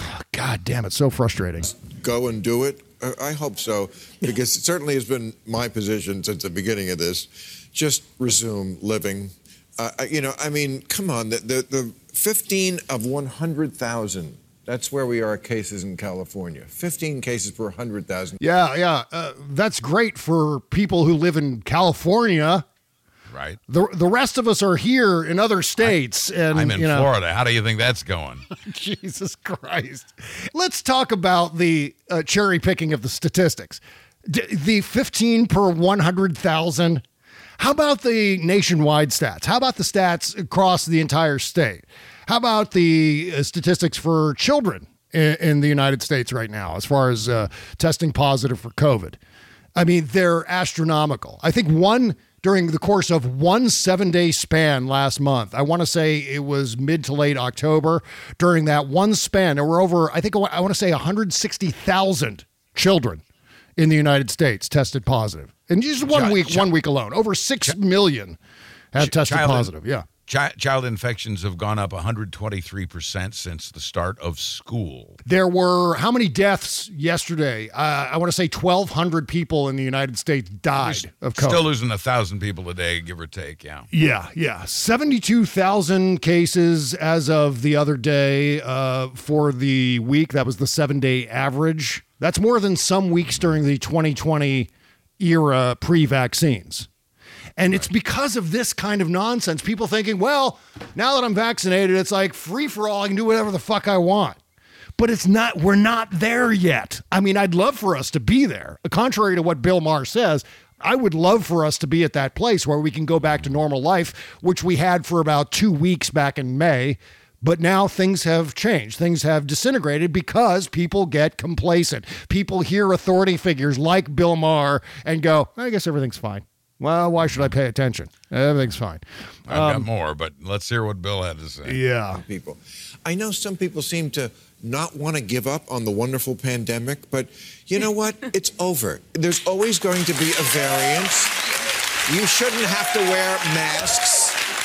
S6: God damn it! So frustrating.
S10: Go and do it? Uh, I hope so, because it certainly has been my position since the beginning of this. Just resume living. Uh, I- you know, I mean, come on. The, the, the fifteen of one hundred thousand, that's where we are cases in California. fifteen cases per one hundred thousand.
S6: Yeah, yeah. Uh, that's great for people who live in California.
S8: Right.
S6: The the rest of us are here in other states, and
S8: I'm in
S6: you know,
S8: Florida. How do you think that's going?
S6: Jesus Christ. Let's talk about the uh, cherry picking of the statistics. D- the fifteen per one hundred thousand. How about the nationwide stats? How about the stats across the entire state? How about the uh, statistics for children in, in the United States right now, as far as uh, testing positive for COVID? I mean, they're astronomical. I think one during the course of one seven day span last month, I want to say it was mid to late October. During that one span, there were over, I think I want to say one hundred sixty thousand children in the United States tested positive. In just one
S8: Child-
S6: week,
S8: child-
S6: one week alone, over six million have tested
S8: Child-
S6: positive. Yeah.
S8: Chi- child infections have gone up one hundred twenty-three percent since the start of school.
S6: There were how many deaths yesterday? Uh, I want to say twelve hundred people in the United States died of COVID.
S8: Still losing a thousand people a day, give or take. Yeah.
S6: Yeah, yeah. seventy-two thousand cases as of the other day uh, for the week. That was the seven-day average. That's more than some weeks during the twenty twenty era pre-vaccines. And it's because of this kind of nonsense. People thinking, well, now that I'm vaccinated, it's like free for all. I can do whatever the fuck I want. But it's not, we're not there yet. I mean, I'd love for us to be there. Contrary to what Bill Maher says, I would love for us to be at that place where we can go back to normal life, which we had for about two weeks back in May. But now things have changed. Things have disintegrated because people get complacent. People hear authority figures like Bill Maher and go, I guess everything's fine. Well, why should I pay attention? Everything's fine.
S8: I've got more, but let's hear what Bill had to say.
S6: Yeah.
S10: People. I know some people seem to not want to give up on the wonderful pandemic, but you know what? It's over. There's always going to be a variance. You shouldn't have to wear masks.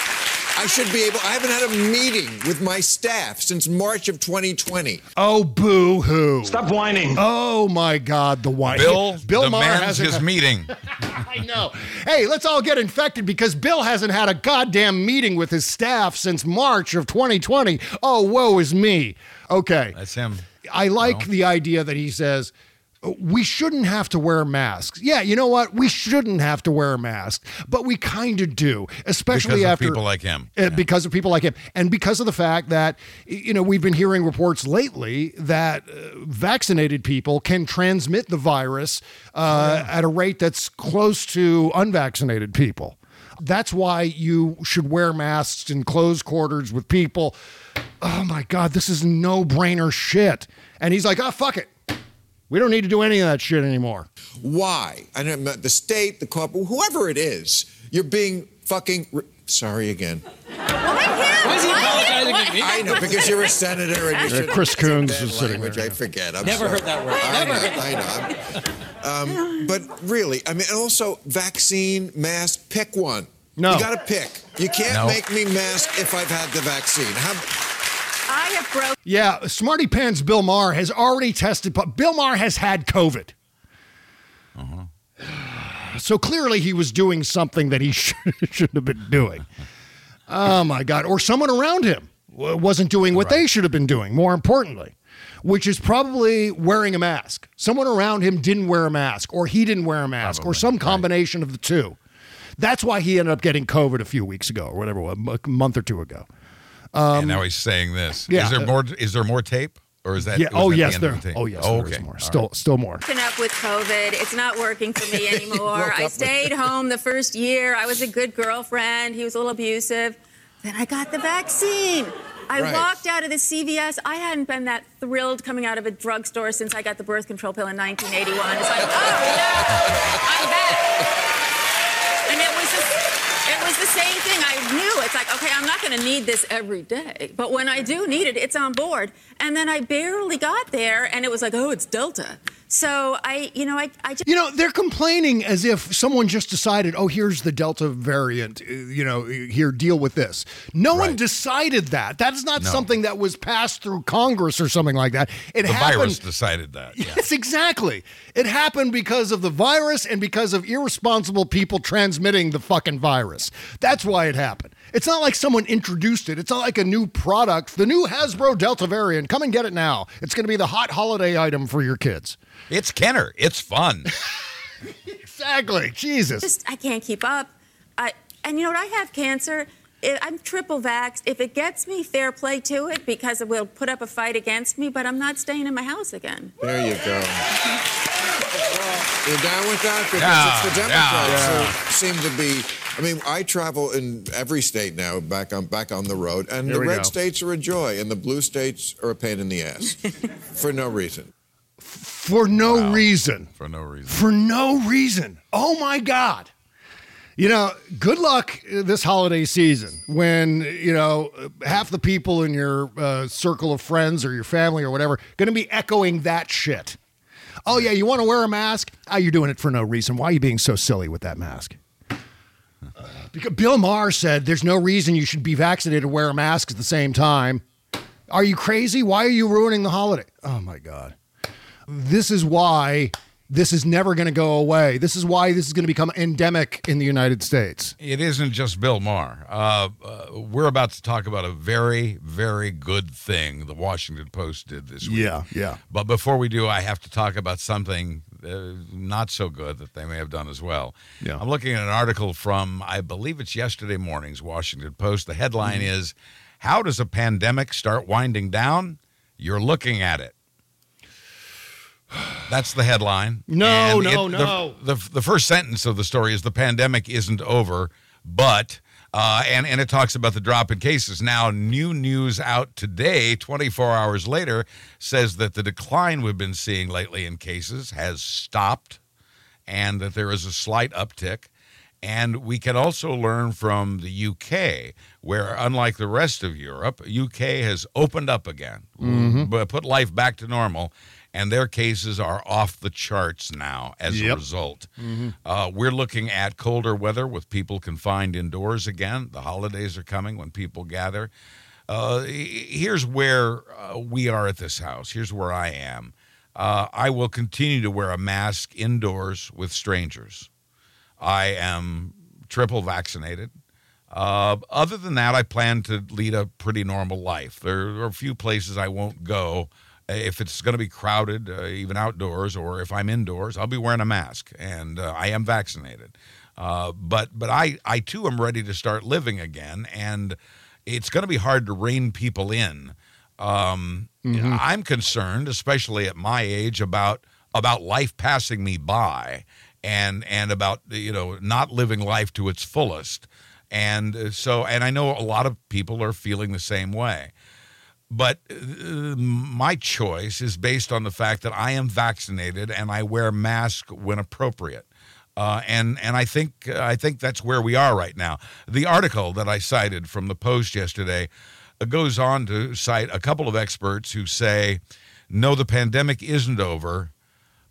S10: I should be able, I haven't had a meeting with my staff since March of twenty twenty.
S6: Oh, boo-hoo.
S11: Stop whining.
S6: Oh, my God, the whine.
S8: Bill,
S6: Bill Maher
S8: demands
S6: hasn't
S8: his
S6: had-
S8: meeting.
S6: I know. Hey, let's all get infected because Bill hasn't had a goddamn meeting with his staff since March of twenty twenty. Oh, woe is me. Okay.
S8: That's him.
S6: I like
S8: Well.
S6: the idea that he says, we shouldn't have to wear masks. Yeah, you know what? We shouldn't have to wear a mask, but we kind of do, especially
S8: Because of
S6: after
S8: people like him.
S6: uh, because of people like him, and because of the fact that you know we've been hearing reports lately that uh, vaccinated people can transmit the virus uh, at a rate that's close to unvaccinated people. That's why you should wear masks in closed quarters with people. Oh my God, this is no-brainer shit. And he's like, oh, fuck it. We don't need to do any of that shit anymore.
S10: Why? I don't know, the state, the corporate, whoever it is, you're being fucking. Re- Sorry again.
S11: Why is he apologizing to me?
S10: I know, because you're a senator and you should.
S6: Chris Coons
S10: Bad
S6: is sitting
S10: language,
S6: there.
S10: I forget. I'm
S11: Never
S10: sorry.
S11: heard that word.
S10: I
S11: Never
S10: know,
S11: heard that
S10: I know. I'm- Um, but really, I mean, and also vaccine, mask, pick one.
S6: No.
S10: You got to pick. You can't
S8: No.
S10: make me mask if I've had the vaccine. How,
S5: I have broke.
S6: Yeah, Smarty Pants Bill Maher has already tested. But Bill Maher has had COVID. Uh-huh. So clearly he was doing something that he should, shouldn't have been doing. Oh, my God. Or someone around him w- wasn't doing what
S8: Right.
S6: they should have been doing, more importantly, which is probably wearing a mask. Someone around him didn't wear a mask, or he didn't wear a mask,
S8: Probably,
S6: or some
S8: right.
S6: combination of the two. That's why he ended up getting COVID a few weeks ago, or whatever, it was, a month or two ago.
S8: and now he's saying this.
S6: yeah.
S8: Is there more? Is there more tape, or is that?
S6: Yeah.
S8: was
S6: Oh,
S8: that the
S6: yes,
S8: end
S6: there.
S8: of the tape?
S6: Oh, yes,
S8: Oh,
S6: there is
S8: okay.
S6: more.
S8: All
S6: Still,
S8: right.
S6: still more.
S5: Up with COVID. It's not working for me anymore.
S10: Woke
S5: I
S10: up with-
S5: stayed home the first year. I was a good girlfriend. He was a little abusive. Then I got the vaccine. I
S10: Right.
S5: walked out of the C V S. I hadn't been that thrilled coming out of a drugstore since I got the birth control pill in nineteen eighty-one. It's like, oh no, I'm back. And it was just, it was the same thing. I knew it's like, okay, I'm not going to need this every day, but when I do need it, it's on board. And then I barely got there, and it was like, oh, it's Delta. So I, you know, I, I just.
S6: You know, they're complaining as if someone just decided, oh, here's the Delta variant, uh, you know, here, deal with this. No one
S8: Right.
S6: decided that. That is not
S8: No.
S6: something that was passed through Congress or something like that. It
S8: The
S6: happened.
S8: virus decided that. Yeah.
S6: Yes, exactly. It happened because of the virus and because of irresponsible people transmitting the fucking virus. That's why it happened. It's not like someone introduced it. It's not like a new product. The new Hasbro Delta variant, come and get it now. It's going to be the hot holiday item for your kids.
S8: It's Kenner. It's fun.
S6: Exactly. Jesus.
S5: just I can't keep up. I and you know what? I have cancer. I- I'm triple vaxxed. If it gets me, fair play to it because it will put up a fight against me. But I'm not staying in my house again.
S10: there you go. You're down with that? Because
S8: Yeah,
S10: it's the Democrats
S8: yeah.
S10: who seem to be. I mean, I travel in every state now, back on back on the road, and
S6: Here
S10: the
S6: we
S10: red
S6: go.
S10: states are a joy, and the blue states are a pain in the ass for no reason.
S6: For no reason.
S8: For no reason.
S6: For no reason. Oh my God. You know, good luck this holiday season when, you know, half the people in your uh, circle of friends or your family or whatever going to be echoing that shit. Oh, yeah, you want to wear a mask? Oh, you're doing it for no reason. Why are you being so silly with that mask? Because Bill Maher said there's no reason you should be vaccinated or wear a mask at the same time. Are you crazy? Why are you ruining the holiday? Oh, my God. This is why this is never going to go away. This is why this is going to become endemic in the United States.
S8: It isn't just Bill Maher. Uh, uh, we're about to talk about a very, very good thing the Washington Post did this week.
S6: Yeah, yeah.
S8: But before we do, I have to talk about something uh, not so good that they may have done as well.
S6: Yeah.
S8: I'm looking at an article from, I believe it's yesterday morning's Washington Post. The headline
S6: Mm-hmm.
S8: is, "How does a pandemic start winding down? You're looking at it." That's the headline.
S6: No,
S8: And
S6: no,
S8: it-
S6: no.
S8: The, the, the first sentence of the story is the pandemic isn't over, but, uh, and, and it talks about the drop in cases. Now, new news out today, twenty-four hours later, says that the decline we've been seeing lately in cases has stopped and that there is a slight uptick. And we can also learn from the U K, where unlike the rest of Europe, U K has opened up again, but put life back to normal, and their cases are off the charts now as a
S6: Yep.
S8: result. Uh, we're looking at colder weather with people confined indoors again. The holidays are coming when people gather. Uh, h- here's where uh, we are at this house. Here's where I am. Uh, I will continue to wear a mask indoors with strangers. I am triple vaccinated. Uh, other than that, I plan to lead a pretty normal life. There are a few places I won't go. If it's going to be crowded, uh, even outdoors, or if I'm indoors, I'll be wearing a mask, and uh, I am vaccinated. Uh, but but I, I, too, am ready to start living again, and it's going to be hard to rein people in. Um, I'm concerned, especially at my age, about about life passing me by, and and about you know not living life to its fullest, and uh, so and I know a lot of people are feeling the same way. But uh, my choice is based on the fact that I am vaccinated and I wear masks when appropriate. Uh, and and I think I think that's where we are right now. The article that I cited from the Post yesterday uh, goes on to cite a couple of experts who say, no, the pandemic isn't over,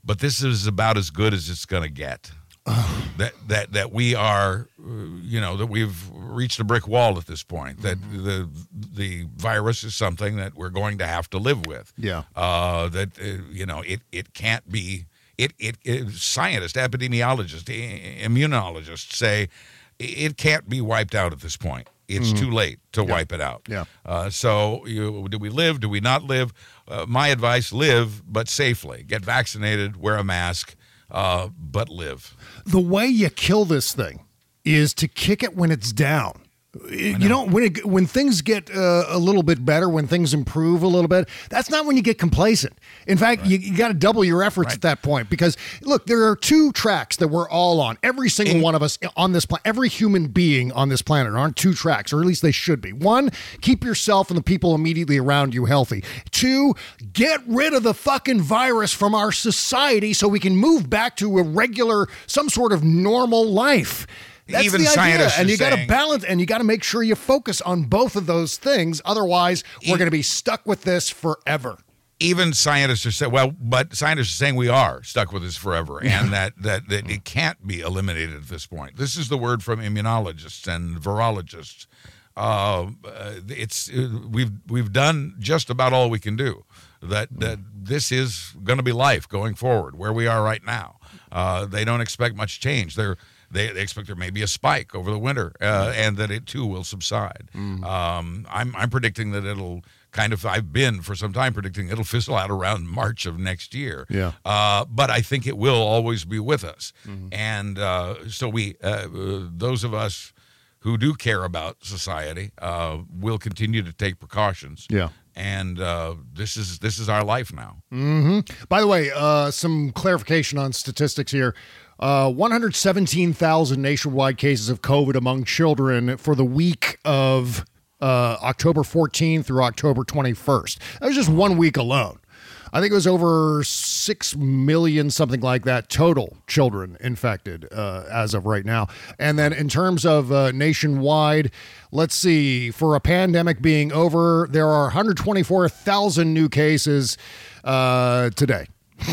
S8: but this is about as good as it's going to get. that that that we are, uh, you know, that we've reached a brick wall at this point. That mm-hmm. the the virus is something that we're going to have to live with.
S6: Yeah.
S8: Uh, that uh, you know, it it can't be. It it, it scientists, epidemiologists, immunologists say it can't be wiped out at this point. It's mm-hmm. too late to
S6: yeah.
S8: wipe it out.
S6: Yeah.
S8: Uh, so, you, do we live? Do we not live? Uh, my advice: live, but safely. Get vaccinated. Wear a mask. Uh, but live.
S6: The way you kill this thing is to kick it when it's down. You know, when it, when things get uh, a little bit better, when things improve a little bit, that's not when you get complacent. In fact, right. you, you got to double your efforts right. at that point because, look, there are two tracks that we're all on. Every single In- one of us on this planet, every human being on this planet are on two tracks, or at least they should be. One, keep yourself and the people immediately around you healthy. Two, get rid of the fucking virus from our society so we can move back to a regular, some sort of normal life. That's
S8: Even
S6: the
S8: scientists
S6: idea. And you got to
S8: saying,
S6: balance, and you got to make sure you focus on both of those things. Otherwise, we're going to be stuck with this forever.
S8: Even scientists are saying, well, but scientists are saying we are stuck with this forever, and that, that, that it can't be eliminated at this point. This is the word from immunologists and virologists. Uh, it's we've we've done just about all we can do. That that this is going to be life going forward, where we are right now. Uh, they don't expect much change. They're They, they expect there may be a spike over the winter, uh, and that it too will subside. Mm. Um, I'm I'm predicting that it'll kind of. I've been for some time predicting it'll fizzle out around March of next year.
S6: Yeah.
S8: Uh, but I think it will always be with us,
S6: mm-hmm.
S8: and uh, so we, uh, uh, those of us who do care about society, uh, will continue to take precautions.
S6: Yeah.
S8: And uh, this is this is our life now.
S6: Mm-hmm. By the way, uh, some clarification on statistics here. Uh, one hundred seventeen thousand nationwide cases of COVID among children for the week of uh, October fourteenth through October twenty-first. That was just one week alone. I think it was over six million, something like that, total children infected uh, as of right now. And then in terms of uh, nationwide, let's see, for a pandemic being over, there are one hundred twenty-four thousand new cases uh, today.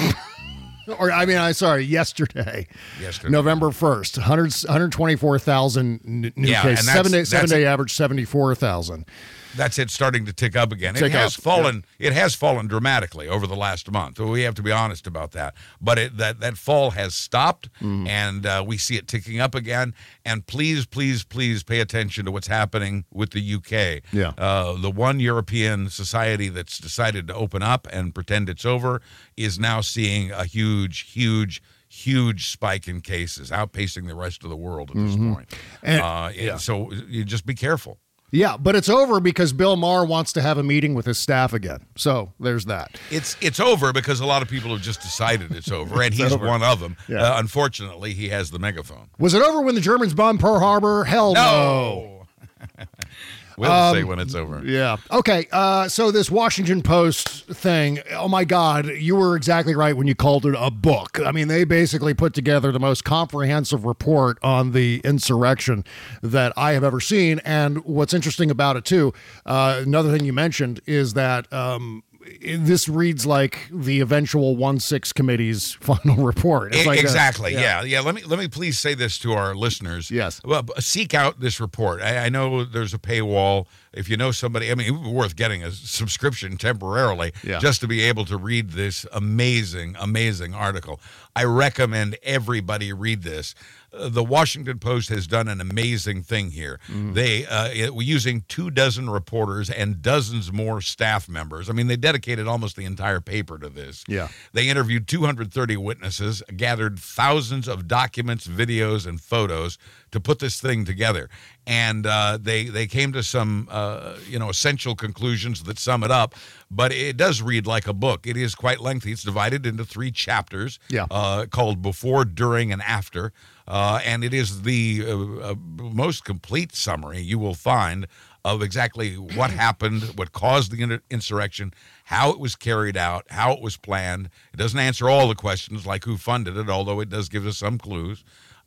S6: Or, I mean, I'm sorry, yesterday.
S8: Yesterday.
S6: November first, one hundred, one hundred twenty-four thousand new
S8: yeah,
S6: cases.
S8: And
S6: seven day,
S8: that's
S6: seven day
S8: it.
S6: average, seventy-four thousand.
S8: That's it starting to tick up again.
S6: Tick
S8: it has
S6: up.
S8: fallen. Yeah. It has fallen dramatically over the last month. We have to be honest about that. But it, that that fall has stopped, mm. and uh, we see it ticking up again. And please, please, please pay attention to what's happening with the U K.
S6: Yeah.
S8: Uh, the one European society that's decided to open up and pretend it's over is now seeing a huge, huge. huge spike in cases, outpacing the rest of the world at this
S6: mm-hmm.
S8: point.
S6: And,
S8: uh,
S6: yeah.
S8: So you just be careful.
S6: Yeah, but it's over because Bill Maher wants to have a meeting with his staff again. So there's that.
S8: It's it's over because a lot of people have just decided it's over, and
S6: It's
S8: he's
S6: over.
S8: one of them.
S6: Yeah.
S8: Uh, unfortunately, he has the megaphone.
S6: Was it over when the Germans bombed Pearl Harbor? Hell no.
S8: No. We'll
S6: Um,
S8: say when it's over.
S6: Yeah. Okay. Uh, so this Washington Post thing, oh my God, you were exactly right when you called it a book. I mean, they basically put together the most comprehensive report on the insurrection that I have ever seen. And what's interesting about it, too, uh, another thing you mentioned is that um, this reads like the eventual one six committee's final report. It's
S8: E-
S6: like a-
S8: exactly. yeah. yeah. Let me let me please say this to our listeners.
S6: Yes.
S8: Well, b- seek out this report. I, I know there's a paywall. If you know somebody, I mean, it would be worth getting a subscription temporarily
S6: Yeah.
S8: just to be able to read this amazing, amazing article. I recommend everybody read this. Uh, the Washington Post has done an amazing thing here.
S6: Mm-hmm.
S8: They, uh, it, using two dozen reporters and dozens more staff members. I mean, they dedicated almost the entire paper to this.
S6: Yeah.
S8: They interviewed two hundred thirty witnesses, gathered thousands of documents, videos, and photos to put this thing together. And uh, they they came to some uh, you know essential conclusions that sum it up. But it does read like a book. It is quite lengthy. It's divided into three chapters
S6: Yeah.
S8: uh, called Before, During, and After. Uh, and it is the uh, uh, most complete summary you will find of exactly what happened, what caused the in- insurrection, how it was carried out, how it was planned. It doesn't answer all the questions like who funded it, although it does give us some clues.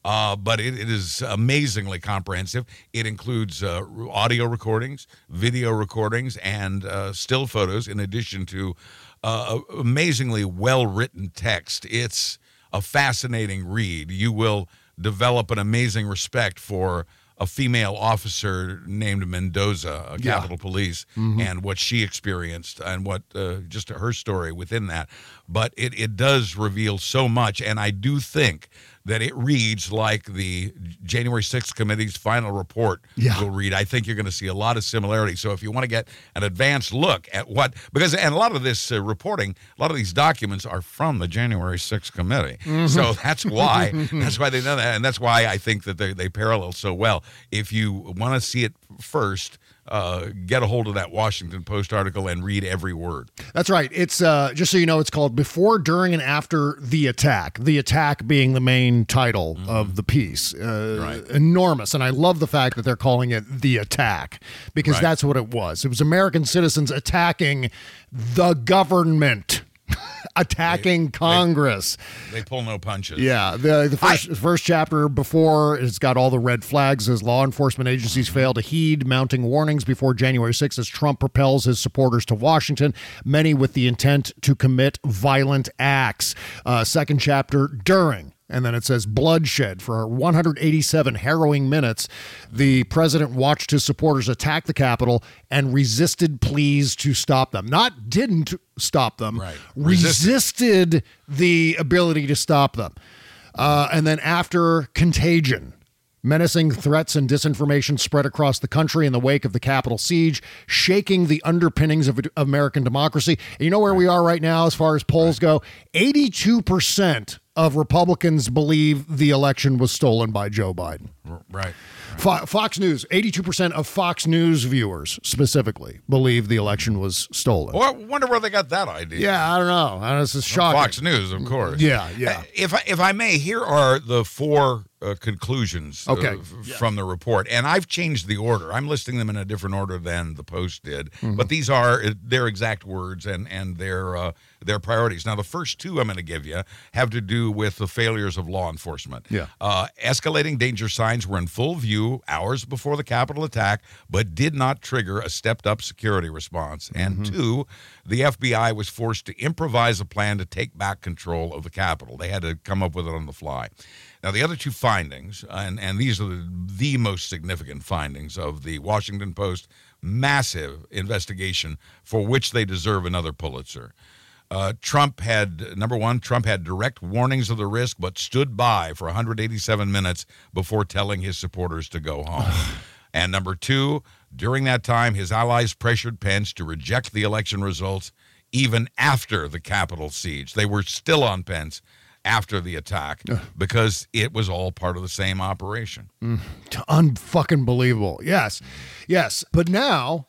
S8: Uh, but it, it is amazingly comprehensive. It includes uh, audio recordings, video recordings, and uh, still photos, in addition to uh, amazingly well-written text. It's a fascinating read. You will develop an amazing respect for a female officer named Mendoza, uh,
S6: Yeah.
S8: Capitol Police,
S6: Mhm.
S8: and what she experienced and what uh, just her story within that. But it, it does reveal so much, and I do think that it reads like the January sixth committee's final report
S6: Yeah.
S8: will read. I think you're going to see a lot of similarity. So if you want to get an advanced look at what, because, and a lot of this uh, reporting, a lot of these documents are from the January sixth committee.
S6: Mhm.
S8: So that's why, that's why they know that. And that's why I think that they, they parallel so well. If you want to see it first, uh, get a hold of that Washington Post article and read every word.
S6: That's right. It's uh, just so you know, it's called Before, During, and After the Attack. The attack being the main title of the piece. Uh, Enormous. And I love the fact that they're calling it The Attack, because
S8: Right.
S6: that's what it was. It was American citizens attacking the government, attacking Congress.
S8: They pull no punches.
S6: Yeah, the the first first chapter before it's got all the red flags as law enforcement agencies fail to heed mounting warnings before January sixth as Trump propels his supporters to Washington, many with the intent to commit violent acts. Uh, second chapter during. And then it says bloodshed. For one hundred eighty-seven harrowing minutes, the president watched his supporters attack the Capitol and resisted pleas to stop them. Not didn't stop them,
S8: Right.
S6: resisted the ability to stop them. Uh, and then after contagion, menacing threats and disinformation spread across the country in the wake of the Capitol siege, shaking the underpinnings of American democracy. And you know where we are right now as far as polls go? eighty-two percent of Republicans believe the election was stolen by Joe Biden.
S8: Right.
S6: Fo- Fox News, eighty-two percent of Fox News viewers specifically believe the election was stolen.
S8: Well, I wonder where they got that idea.
S6: Yeah, I don't know. I know, this is
S8: From
S6: shocking.
S8: Fox News, of course.
S6: Yeah, yeah.
S8: Uh, If I, if I may, here are the four uh, conclusions uh,
S6: Okay.
S8: f- from the report, and I've changed the order. I'm listing them in a different order than the Post did,
S6: Mhm.
S8: but these are uh, their exact words and and their uh, their priorities. Now, the first two I'm going to give you have to do with the failures of law enforcement.
S6: Yeah.
S8: Uh, escalating danger signs were in full view hours before the Capitol attack, but did not trigger a stepped-up security response. And two, the F B I was forced to improvise a plan to take back control of the Capitol. They had to come up with it on the fly. Now, the other two findings, and, and these are the, the most significant findings of the Washington Post massive investigation for which they deserve another Pulitzer. Uh, Trump had, number one, Trump had direct warnings of the risk, but stood by for one hundred eighty-seven minutes before telling his supporters to go home. And number two, during that time, his allies pressured Pence to reject the election results even after the Capitol siege. They were still on Pence after the attack because it was all part of the same operation.
S6: Mm, unfucking believable. Yes. Yes. But now,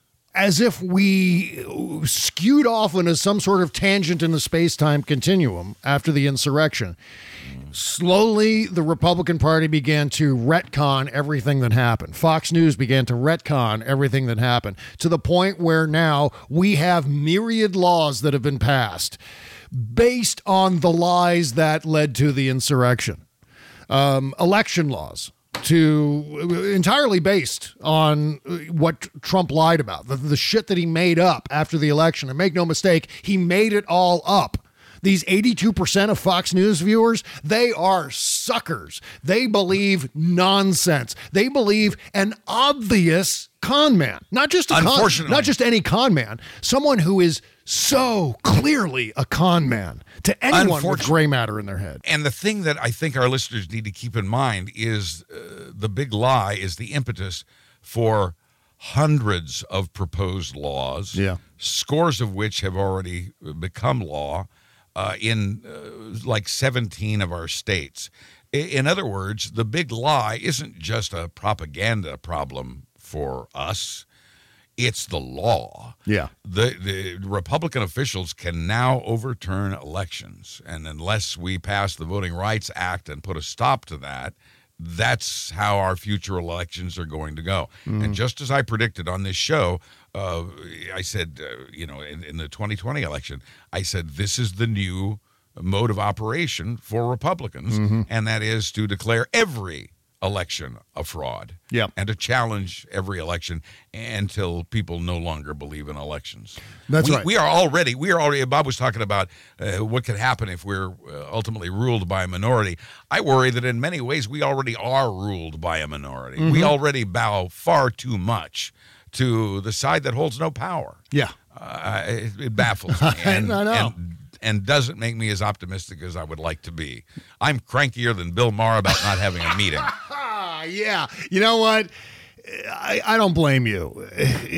S6: as if we skewed off into some sort of tangent in the space-time continuum after the insurrection, slowly the Republican Party began to retcon everything that happened. Fox News began to retcon everything that happened to the point where now we have myriad laws that have been passed based on the lies that led to the insurrection. Um, election laws to entirely based on what Trump lied about, the, the shit that he made up after the election. And make no mistake, he made it all up. These eighty-two percent of Fox News viewers, they are suckers. They believe nonsense. They believe an obvious con man, not just a con,
S8: Unfortunately.
S6: not just any con man, someone who is so clearly a con man to anyone with
S8: Unfortunately.
S6: gray matter in their head.
S8: And the thing that I think our listeners need to keep in mind is uh, the big lie is the impetus for hundreds of proposed laws,
S6: Yeah.
S8: scores of which have already become law uh, in uh, like seventeen of our states. I- In other words, the big lie isn't just a propaganda problem for us. It's the law.
S6: Yeah.
S8: The the Republican officials can now overturn elections, and unless we pass the Voting Rights Act and put a stop to that, that's how our future elections are going to go.
S6: Mhm.
S8: And just as I predicted on this show, uh, I said, uh, you know, in, in the twenty twenty election, I said this is the new mode of operation for Republicans,
S6: Mm-hmm.
S8: and that is to declare every election a fraud.
S6: Yep.
S8: And to challenge every election until people no longer believe in elections.
S6: That's
S8: we,
S6: right.
S8: We are already, we are already, Bob was talking about uh, what could happen if we're uh, ultimately ruled by a minority. I worry that in many ways we already are ruled by a minority.
S6: Mm-hmm.
S8: We already bow far too much to the side that holds no power.
S6: Yeah.
S8: Uh, it, it baffles me. And,
S6: I know.
S8: And, and doesn't make me as optimistic as I would like to be. I'm crankier than Bill Maher about not having a meeting.
S6: Ah, yeah. You know what? I, I don't blame you.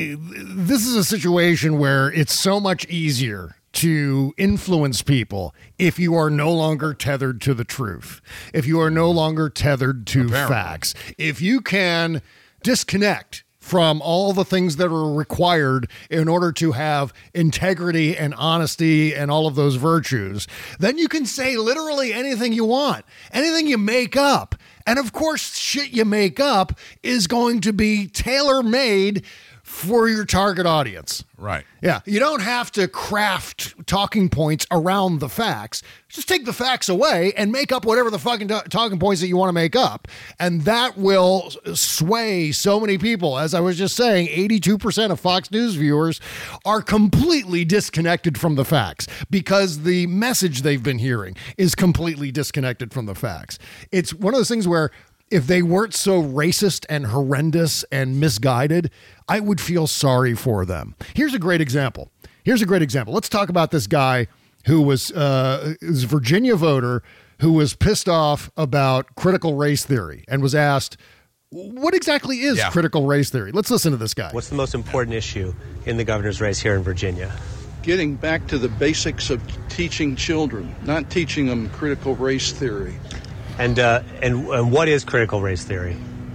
S6: This is a situation where it's so much easier to influence people if you are no longer tethered to the truth, if you are no longer tethered to
S8: Apparently.
S6: facts, if you can disconnect from all the things that are required in order to have integrity and honesty and all of those virtues, then you can say literally anything you want, anything you make up. And of course, shit you make up is going to be tailor-made for your target audience.
S8: Right.
S6: Yeah, you don't have to craft talking points around the facts. Just take the facts away and make up whatever the fucking t- talking points that you want to make up. And that will sway so many people. As I was just saying, eighty-two percent of Fox News viewers are completely disconnected from the facts because the message they've been hearing is completely disconnected from the facts. It's one of those things where if they weren't so racist and horrendous and misguided, I would feel sorry for them. Here's a great example. Here's a great example. Let's talk about this guy who was, uh, was a Virginia voter who was pissed off about critical race theory and was asked, what exactly is
S8: Yeah.
S6: critical race theory? Let's listen to this guy.
S12: What's the most important issue in the governor's race here in Virginia?
S13: Getting back to the basics of teaching children, not teaching them critical race theory.
S12: And, uh, and and what is critical race theory?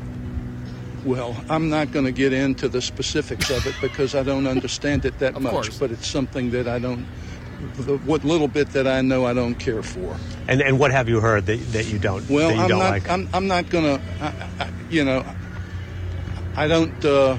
S13: Well, I'm not going to get into the specifics of it because I don't understand it that much,
S6: course.
S13: but it's something that I don't, the, what little bit that I know I don't care for.
S12: And and what have you heard that, that you don't,
S13: Well,
S12: that you
S13: I'm
S12: don't
S13: not,
S12: like?
S13: I'm, I'm not going to, I, I, you know, I don't, uh,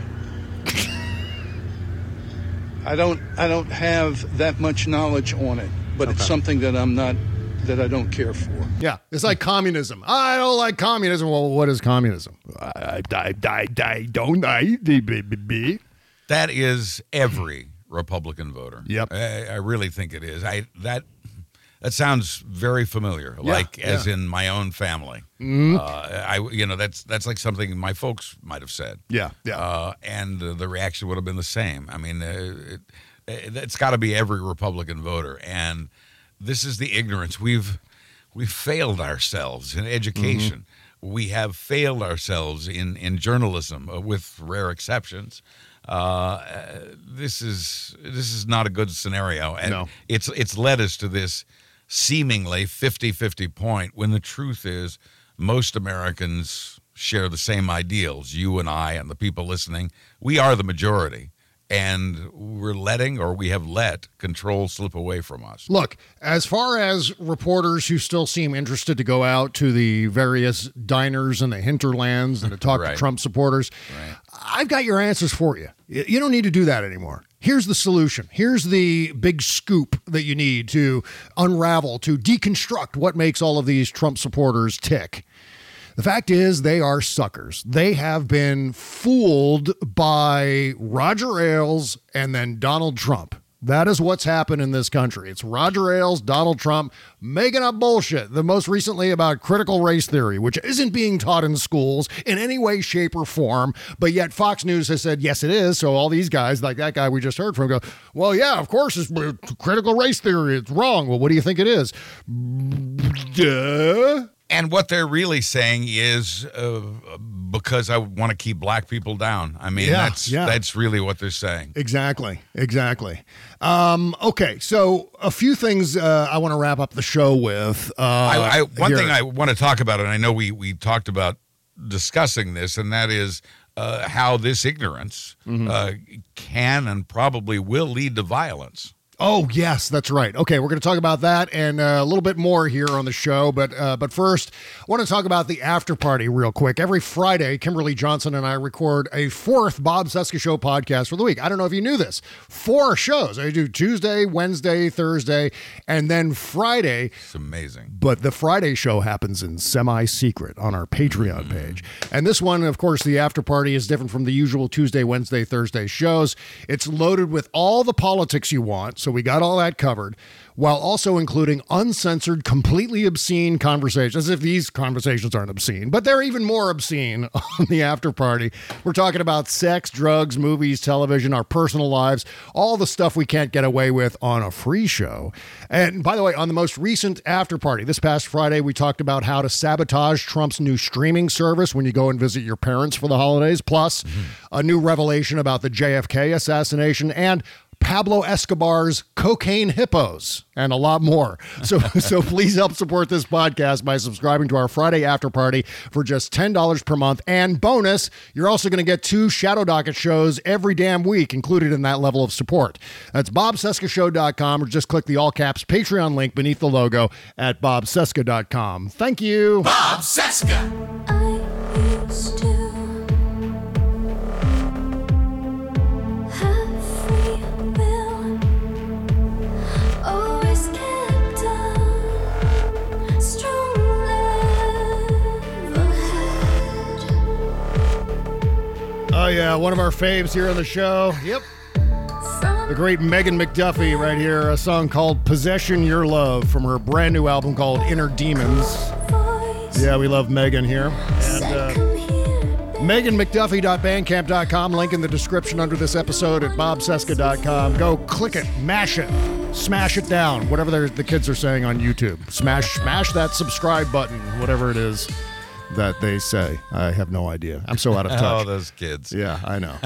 S13: I don't, I don't have that much knowledge on it, but it's
S12: Okay.
S13: something that I'm not, that I don't care for.
S6: Yeah, it's like communism. I don't like communism. Well, what is communism? I, I, I, I don't. I,
S8: That is every Republican voter.
S6: Yep.
S8: I, I really think it is. I that that sounds very familiar. Like as
S6: yeah.
S8: in my own family.
S6: Mhm.
S8: Uh, I you know that's that's like something my folks might have said.
S6: Yeah, yeah.
S8: Uh, and uh, the reaction would have been the same. I mean, uh, it, it's got to be every Republican voter, and this is the ignorance. We've we've failed ourselves in education.
S6: Mm-hmm.
S8: We have failed ourselves in in journalism, uh, with rare exceptions. Uh, this is this is not a good scenario, and
S6: No.
S8: it's it's led us to this seemingly fifty-fifty point when the truth is most Americans share the same ideals. You and I and the people listening, we are the majority. And we're letting, or we have let, control slip away from us.
S6: Look, as far as reporters who still seem interested to go out to the various diners and the hinterlands and to talk
S8: Right.
S6: to Trump supporters, I've got your answers for you. Y- You don't need to do that anymore. Here's the solution. Here's the big scoop that you need to unravel, to deconstruct what makes all of these Trump supporters tick. The fact is, they are suckers. They have been fooled by Roger Ailes and then Donald Trump. That is what's happened in this country. It's Roger Ailes, Donald Trump, making up bullshit. The most recently about critical race theory, which isn't being taught in schools in any way, shape, or form. But yet Fox News has said, yes, it is. So all these guys, like that guy we just heard from, go, well, yeah, of course, it's critical race theory. It's wrong. Well, what do you think it is? Duh.
S8: And what they're really saying is uh, because I want to keep black people down. I mean,
S6: Yeah,
S8: that's
S6: yeah.
S8: that's really what they're saying.
S6: Exactly. Exactly. Um, okay. So a few things uh, I want to wrap up the show with. Uh,
S8: I, I, one
S6: here.
S8: thing I want to talk about, and I know we, we talked about discussing this, and that is uh, how this ignorance
S6: Mm-hmm.
S8: uh, can and probably will lead to violence.
S6: Oh, yes, that's right. Okay, we're going to talk about that and uh, a little bit more here on the show. But uh, but first, I want to talk about the after party real quick. Every Friday, Kimberly Johnson and I record a fourth Bob Cesca Show podcast for the week. I don't know if you knew this. Four shows. I do Tuesday, Wednesday, Thursday, and then Friday.
S8: It's amazing.
S6: But the Friday show happens in semi-secret on our Patreon page. And this one, of course, the after party is different from the usual Tuesday, Wednesday, Thursday shows. It's loaded with all the politics you want. So we got all that covered, while also including uncensored, completely obscene conversations, as if these conversations aren't obscene, but they're even more obscene on the after party. We're talking about sex, drugs, movies, television, our personal lives, all the stuff we can't get away with on a free show. And by the way, on the most recent after party, this past Friday, we talked about how to sabotage Trump's new streaming service when you go and visit your parents for the holidays, plus mm-hmm. a new revelation about the J F K assassination and Pablo Escobar's cocaine hippos, and a lot more. So so please help support this podcast by subscribing to our Friday after party for just ten dollars per month. And bonus, you're also going to get two Shadow Docket shows every damn week included in that level of support. That's bob cesca show dot com, or just click the all caps Patreon link beneath the logo at bob cesca dot com. Thank you.
S7: Bob Cesca.
S9: I used to
S6: Oh, yeah, one of our faves here on the show. Yep. The great Megan McDuffie right here, a song called Possession Your Love from her brand new album called Inner Demons. Yeah, we love Megan here. And uh, megan mcduffie dot bandcamp dot com, link in the description under this episode at bob cesca dot com. Go click it, mash it, smash it down, whatever the kids are saying on YouTube. Smash, smash that subscribe button, whatever it is that they say. I have no idea. I'm so out of touch.
S8: Oh, those kids.
S6: Yeah, I know.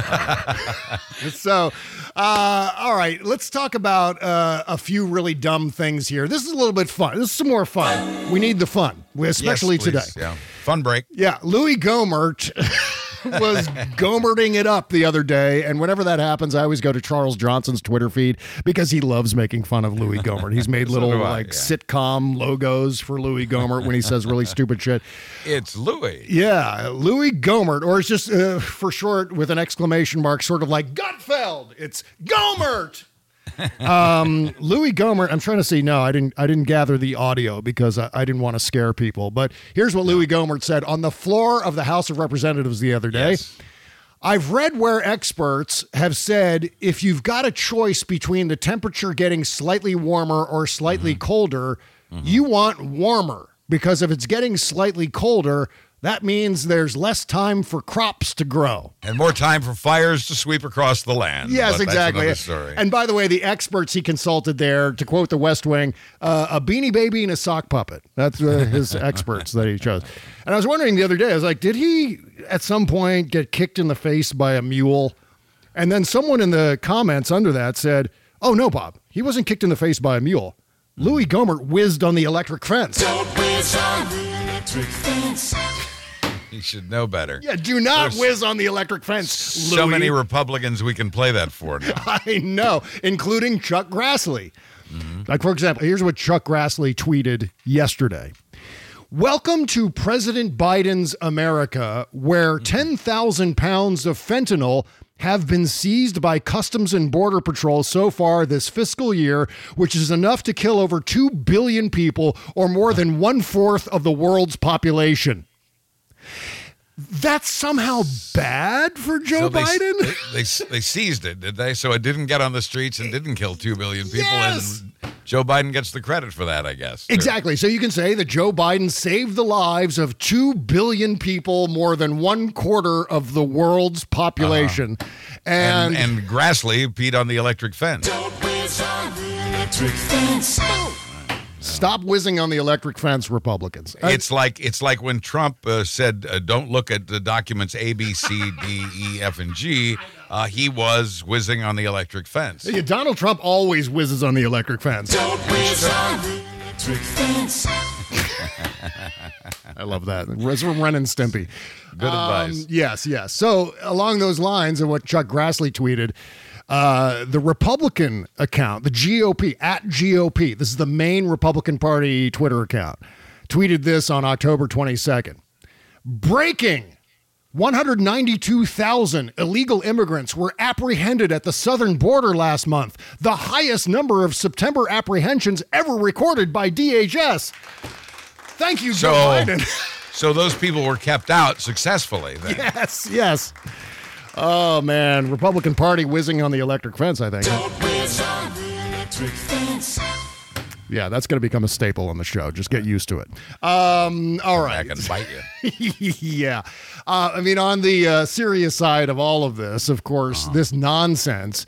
S6: So, uh, all right, let's talk about uh, a few really dumb things here. This is a little bit fun. This is some more fun. We need the fun, especially
S8: yes,
S6: today.
S8: Please. Yeah. Fun break.
S6: Yeah, Louis Gohmert was Gohmerting it up the other day, and whenever that happens, I always go to Charles Johnson's Twitter feed because he loves making fun of Louis Gohmert. He's made
S8: So
S6: little
S8: do I,
S6: like
S8: yeah.
S6: sitcom logos for Louis Gohmert when he says really stupid shit.
S8: It's Louis.
S6: Yeah, Louis Gohmert, or it's just uh, for short with an exclamation mark, sort of like Gutfeld. It's Gohmert. um, Louis Gohmert. I'm trying to see. No, I didn't. I didn't gather the audio because I, I didn't want to scare people. But here's what Louis Gohmert said on the floor of the House of Representatives the other day.
S8: Yes.
S6: I've read where experts have said if you've got a choice between the temperature getting slightly warmer or slightly mm-hmm. colder, mm-hmm. you want warmer, because if it's getting slightly colder, that means there's less time for crops to grow.
S8: And more time for fires to sweep across the land.
S6: Yes,
S8: But
S6: exactly.
S8: That's another story.
S6: And by the way, the experts he consulted there, to quote the West Wing, uh, a Beanie Baby and a sock puppet. That's uh, his experts that he chose. And I was wondering the other day, I was like, did he at some point get kicked in the face by a mule? And then someone in the comments under that said, oh, no, Bob, he wasn't kicked in the face by a mule. Louis Gohmert whizzed on the electric fence.
S9: Don't whiz on the electric fence.
S8: You should know better.
S6: Yeah, do not
S8: There's
S6: whiz on the electric fence,
S8: So
S6: Louis.
S8: many Republicans we can play that for now.
S6: I know, including Chuck Grassley.
S8: Mm-hmm.
S6: Like, for example, here's what Chuck Grassley tweeted yesterday. Welcome to President Biden's America, where ten thousand pounds of fentanyl have been seized by Customs and Border Patrol so far this fiscal year, which is enough to kill over two billion people, or more than one-fourth of the world's population. That's somehow bad for Joe
S8: So they,
S6: Biden?
S8: They, they, they seized it, did they? So it didn't get on the streets and didn't kill two billion people.
S6: Yes.
S8: And Joe Biden gets the credit for that, I guess. too.
S6: Exactly. So you can say that Joe Biden saved the lives of two billion people, more than one quarter of the world's population.
S8: Uh-huh.
S6: And,
S8: And, and Grassley peed on the electric fence.
S9: Don't whiz on the electric fence.
S6: stop whizzing on the electric fence, Republicans.
S8: It's like it's like when Trump uh, said, uh, "Don't look at the documents A, B, C, D, E, F, and G." Uh, he was whizzing on the electric fence.
S6: Yeah, Donald Trump always whizzes on the electric fence.
S9: Don't whiz on the electric fence.
S6: I love that. It's from Ren and Stimpy.
S8: Good
S6: Um,
S8: advice.
S6: Yes, yes. So along those lines of what Chuck Grassley tweeted, Uh, the Republican account, the G O P, at G O P, this is the main Republican Party Twitter account, tweeted this on October twenty-second. Breaking! one hundred ninety-two thousand illegal immigrants were apprehended at the southern border last month, the highest number of September apprehensions ever recorded by D H S. Thank you, Joe
S8: So,
S6: Biden.
S8: so those people were kept out successfully then.
S6: Yes, yes. Oh, man. Republican Party whizzing on the electric fence, I think.
S9: Don't whiz on the electric fence.
S6: Yeah, that's going to become a staple on the show. Just get used to it. Um, all right.
S8: I can bite you.
S6: Yeah. Uh, I mean, on the uh, serious side of all of this, of course, uh-huh. this nonsense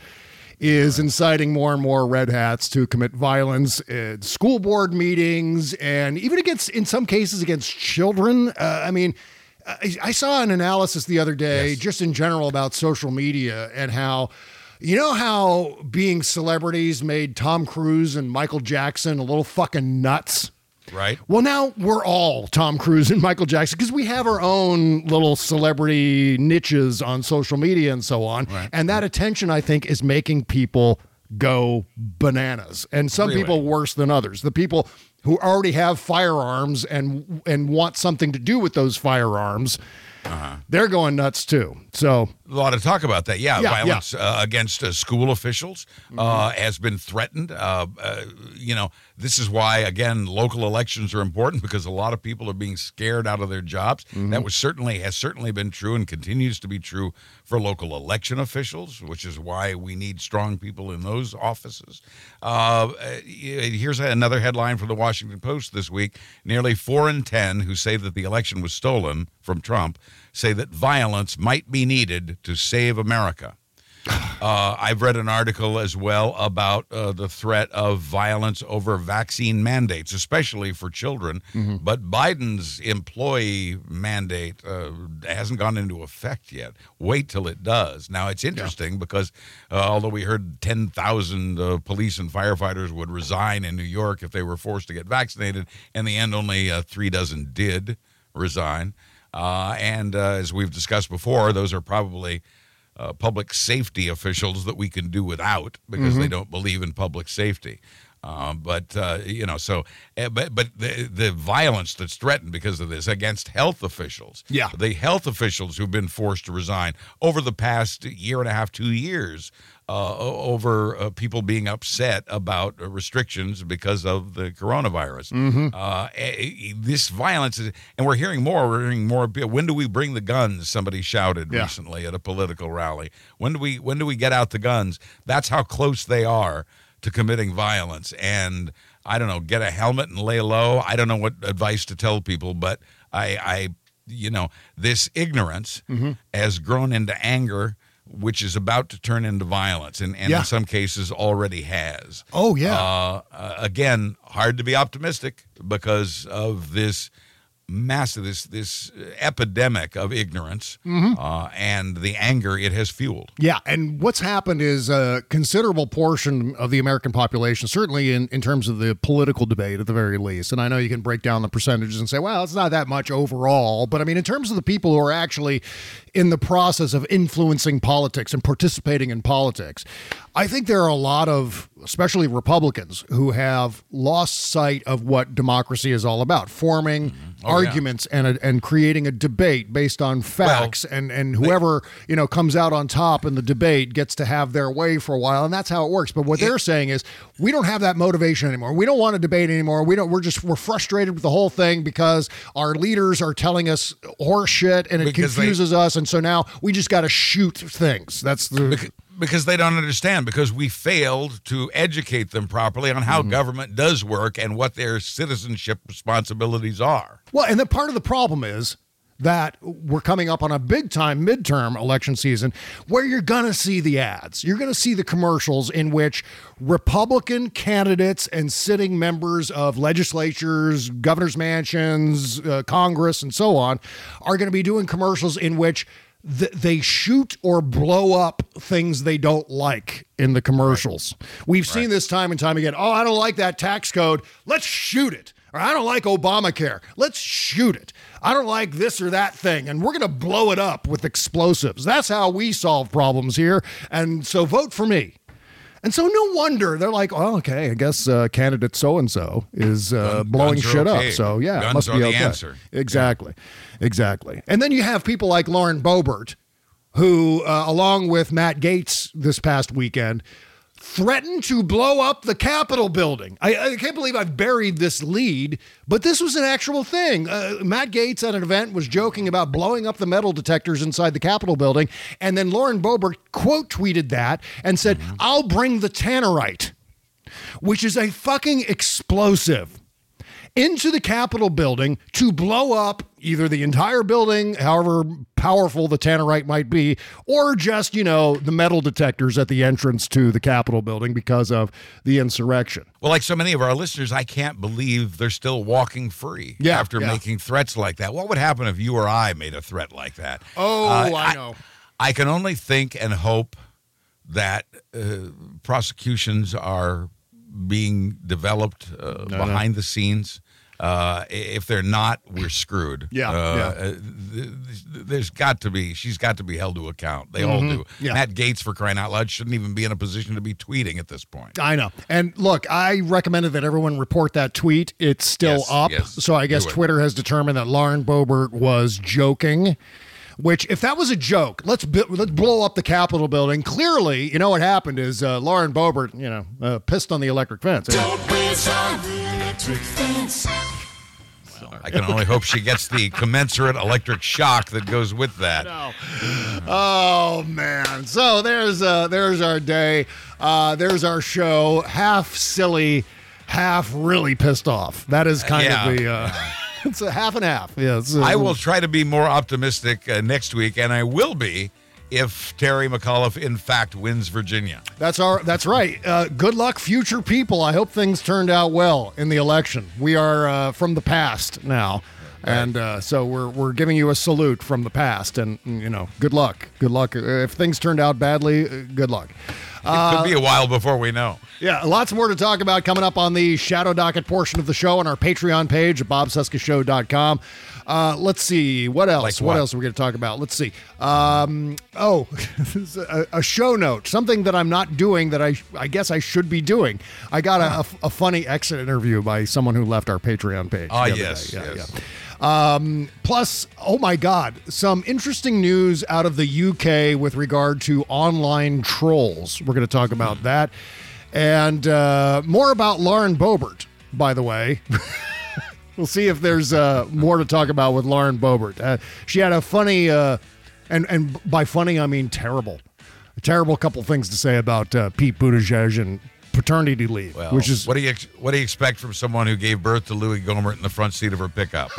S6: is right. inciting more and more red hats to commit violence at school board meetings and even against, in some cases, against children. Uh, I mean, I, I saw an analysis the other day, yes. just in general, about social media and how, you know how being celebrities made Tom Cruise and Michael Jackson a little fucking nuts?
S8: Right.
S6: Well, now we're all Tom Cruise and Michael Jackson because we have our own little celebrity niches on social media and so on.
S8: Right.
S6: And that attention, I think, is making people go bananas. And some
S8: Really?
S6: people worse than others. The people who already have firearms and and want something to do with those firearms, uh-huh. they're going nuts too. So
S8: a lot of talk about that. Yeah,
S6: yeah
S8: violence
S6: yeah.
S8: Uh, against uh, school officials uh, mm-hmm. has been threatened. Uh, uh, you know, this is why, again, local elections are important because a lot of people are being scared out of their jobs. Mm-hmm. That was certainly has certainly been true and continues to be true for local election officials, which is why we need strong people in those offices. Uh, here's another headline from the Washington Post this week. Nearly four in ten who say that the election was stolen from Trump say that violence might be needed to save America. Uh, I've read an article as well about uh, the threat of violence over vaccine mandates, especially for children. Mm-hmm. But Biden's employee mandate uh, hasn't gone into effect yet. Wait till it does. Now, it's interesting yeah. because uh, although we heard ten thousand uh, police and firefighters would resign in New York if they were forced to get vaccinated, in the end, only uh, three dozen did resign. Uh, and uh, as we've discussed before, those are probably uh, public safety officials that we can do without because mm-hmm. they don't believe in public safety. Um, but, uh, you know, so, uh, but, but the, the violence that's threatened because of this against health officials,
S6: yeah.
S8: the health officials who've been forced to resign over the past year and a half, two years, uh, over uh, people being upset about uh, restrictions because of the coronavirus.
S6: Mm-hmm.
S8: Uh, this violence is, and we're hearing more, we're hearing more. When do we bring the guns? Somebody shouted
S6: yeah.
S8: recently at a political rally. When do we, when do we get out the guns? That's how close they are to committing violence. And I don't know, get a helmet and lay low. I don't know what advice to tell people, but I, I you know, this ignorance
S6: mm-hmm.
S8: has grown into anger, which is about to turn into violence, and, and
S6: yeah.
S8: in some cases already has.
S6: Oh, yeah.
S8: Uh, uh, again, hard to be optimistic because of this massive, this this epidemic of ignorance
S6: mm-hmm.
S8: uh, and the anger it has fueled.
S6: Yeah, and what's happened is a considerable portion of the American population, certainly in, in terms of the political debate at the very least, and I know you can break down the percentages and say, well, it's not that much overall, but I mean, in terms of the people who are actually in the process of influencing politics and participating in politics, I think there are a lot of, especially Republicans, who have lost sight of what democracy is all about, forming
S8: mm-hmm. oh,
S6: arguments
S8: yeah.
S6: and a, and creating a debate based on facts,
S8: well,
S6: and, and whoever, you know, comes out on top in the debate gets to have their way for a while, and that's how it works. But what it, they're saying is, we don't have that motivation anymore. We don't want to debate anymore. We don't. We're just we're frustrated with the whole thing because our leaders are telling us horse shit, and it confuses they, us, and so now we just got to shoot things. That's the.
S8: Because, Because they don't understand, because we failed to educate them properly on how mm-hmm. government does work and what their citizenship responsibilities are.
S6: Well, and then part of the problem is that we're coming up on a big-time midterm election season where you're going to see the ads. You're going to see the commercials in which Republican candidates and sitting members of legislatures, governor's mansions, uh, Congress, and so on are going to be doing commercials in which Th- they shoot or blow up things they don't like in the commercials. Right. We've right. seen this time and time again. Oh, I don't like that tax code. Let's shoot it. Or I don't like Obamacare. Let's shoot it. I don't like this or that thing, and we're going to blow it up with explosives. That's how we solve problems here, and so vote for me. And so no wonder they're like, oh, okay, I guess uh, candidate so-and-so is uh,
S8: Gun,
S6: blowing
S8: guns are
S6: shit
S8: okay.
S6: up. So, yeah,
S8: Guns
S6: it must
S8: are
S6: be
S8: the
S6: okay.
S8: answer.
S6: Exactly. Yeah. Exactly. And then you have people like Lauren Boebert, who, uh, along with Matt Gaetz this past weekend, threatened to blow up the Capitol building. I, I can't believe I've buried this lead, but this was an actual thing. Uh, Matt Gaetz at an event was joking about blowing up the metal detectors inside the Capitol building, and then Lauren Boebert quote tweeted that and said, mm-hmm. I'll bring the tannerite, which is a fucking explosive, into the Capitol building to blow up either the entire building, however powerful the tannerite might be, or just, you know, the metal detectors at the entrance to the Capitol building because of the insurrection.
S8: Well, like so many of our listeners, I can't believe they're still walking free
S6: yeah,
S8: after
S6: yeah.
S8: making threats like that. What would happen if you or I made a threat like that?
S6: Oh,
S8: uh,
S6: I know.
S8: I, I can only think and hope that uh, prosecutions are being developed uh,
S6: no,
S8: behind
S6: no.
S8: the scenes. Uh, if they're not, we're screwed.
S6: Yeah,
S8: uh,
S6: yeah.
S8: Uh, th- th- there's got to be, she's got to be held to account. They
S6: Mm-hmm.
S8: all do.
S6: Yeah.
S8: Matt Gaetz, for crying out loud, shouldn't even be in a position to be tweeting at this point.
S6: I know. And look, I recommended that everyone report that tweet. It's still
S8: Yes,
S6: up.
S8: yes.
S6: So I guess
S8: Do it.
S6: Twitter has determined that Lauren Boebert was joking. Which, if that was a joke, let's bi- let's blow up the Capitol building. Clearly, you know what happened is uh, Lauren Boebert, you know, uh, pissed on the electric fence.
S9: Don't piss on the electric fence.
S8: I can only hope she gets the commensurate electric shock that goes with that.
S6: No. Oh man! So there's uh, there's our day. Uh, there's our show. Half silly, half really pissed off. That is kind
S8: Yeah,
S6: of the. Uh, it's a half and half. Yeah. It's, uh,
S8: I will try to be more optimistic uh, next week, and I will be if Terry McAuliffe in fact wins Virginia.
S6: That's our. That's right. Uh, good luck, future people. I hope things turned out well in the election. We are uh, from the past now, and uh, so we're we're giving you a salute from the past. And you know, good luck. Good luck. If things turned out badly, uh, good luck.
S8: It could be a while before we know.
S6: Yeah, lots more to talk about coming up on the Shadow Docket portion of the show on our Patreon page at bob cesca show dot com. Uh, let's see. What else?
S8: Like
S6: what?
S8: what?
S6: else are we going to talk about? Let's see. Um, oh, a, a show note. Something that I'm not doing that I I guess I should be doing. I got a, a, a funny exit interview by someone who left our Patreon page.
S8: Ah,
S6: the other
S8: yes,
S6: day. Yeah,
S8: yes.
S6: yeah. Um, plus, oh my God, some interesting news out of the U K with regard to online trolls. We're going to talk about that. And uh, more about Lauren Boebert, by the way. We'll see if there's uh, more to talk about with Lauren Boebert. Uh, she had a funny, uh, and, and by funny, I mean terrible, a terrible couple things to say about uh, Pete Buttigieg and paternity leave,
S8: Well,
S6: which is
S8: what do you ex- what do you expect from someone who gave birth to Louis Gohmert in the front seat of her pickup?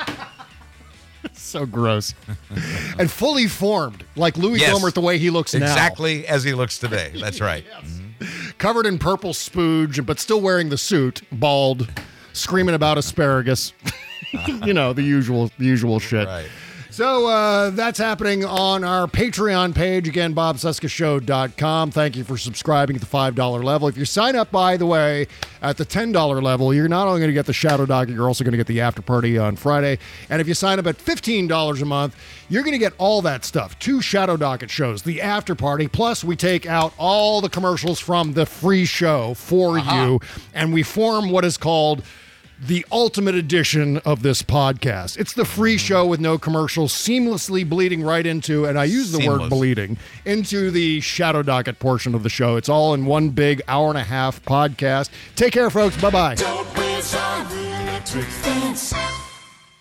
S6: so gross. And fully formed, like Louis
S8: Yes.
S6: Gohmert the way he looks now.
S8: Exactly as he looks today. That's right.
S6: Covered in purple spooge, but still wearing the suit, bald, screaming about asparagus. You know, the usual the usual shit.
S8: Right.
S6: So uh, that's happening on our Patreon page. Again, bob cesca show dot com. Thank you for subscribing at the five dollar level. If you sign up, by the way, at the ten dollar level, you're not only going to get the Shadow Docket, you're also going to get the after party on Friday. And if you sign up at fifteen dollars a month, you're going to get all that stuff. Two Shadow Docket shows, the after party, plus we take out all the commercials from the free show for
S8: Uh-huh.
S6: you, and we form what is called the ultimate edition of this podcast. It's the free show with no commercials, seamlessly bleeding right into, and I use the
S8: Seamless.
S6: word bleeding, into the Shadow Docket portion of the show. It's all in one big hour and a half podcast. Take care, folks. Bye-bye.
S9: Don't whiz on the electric fence.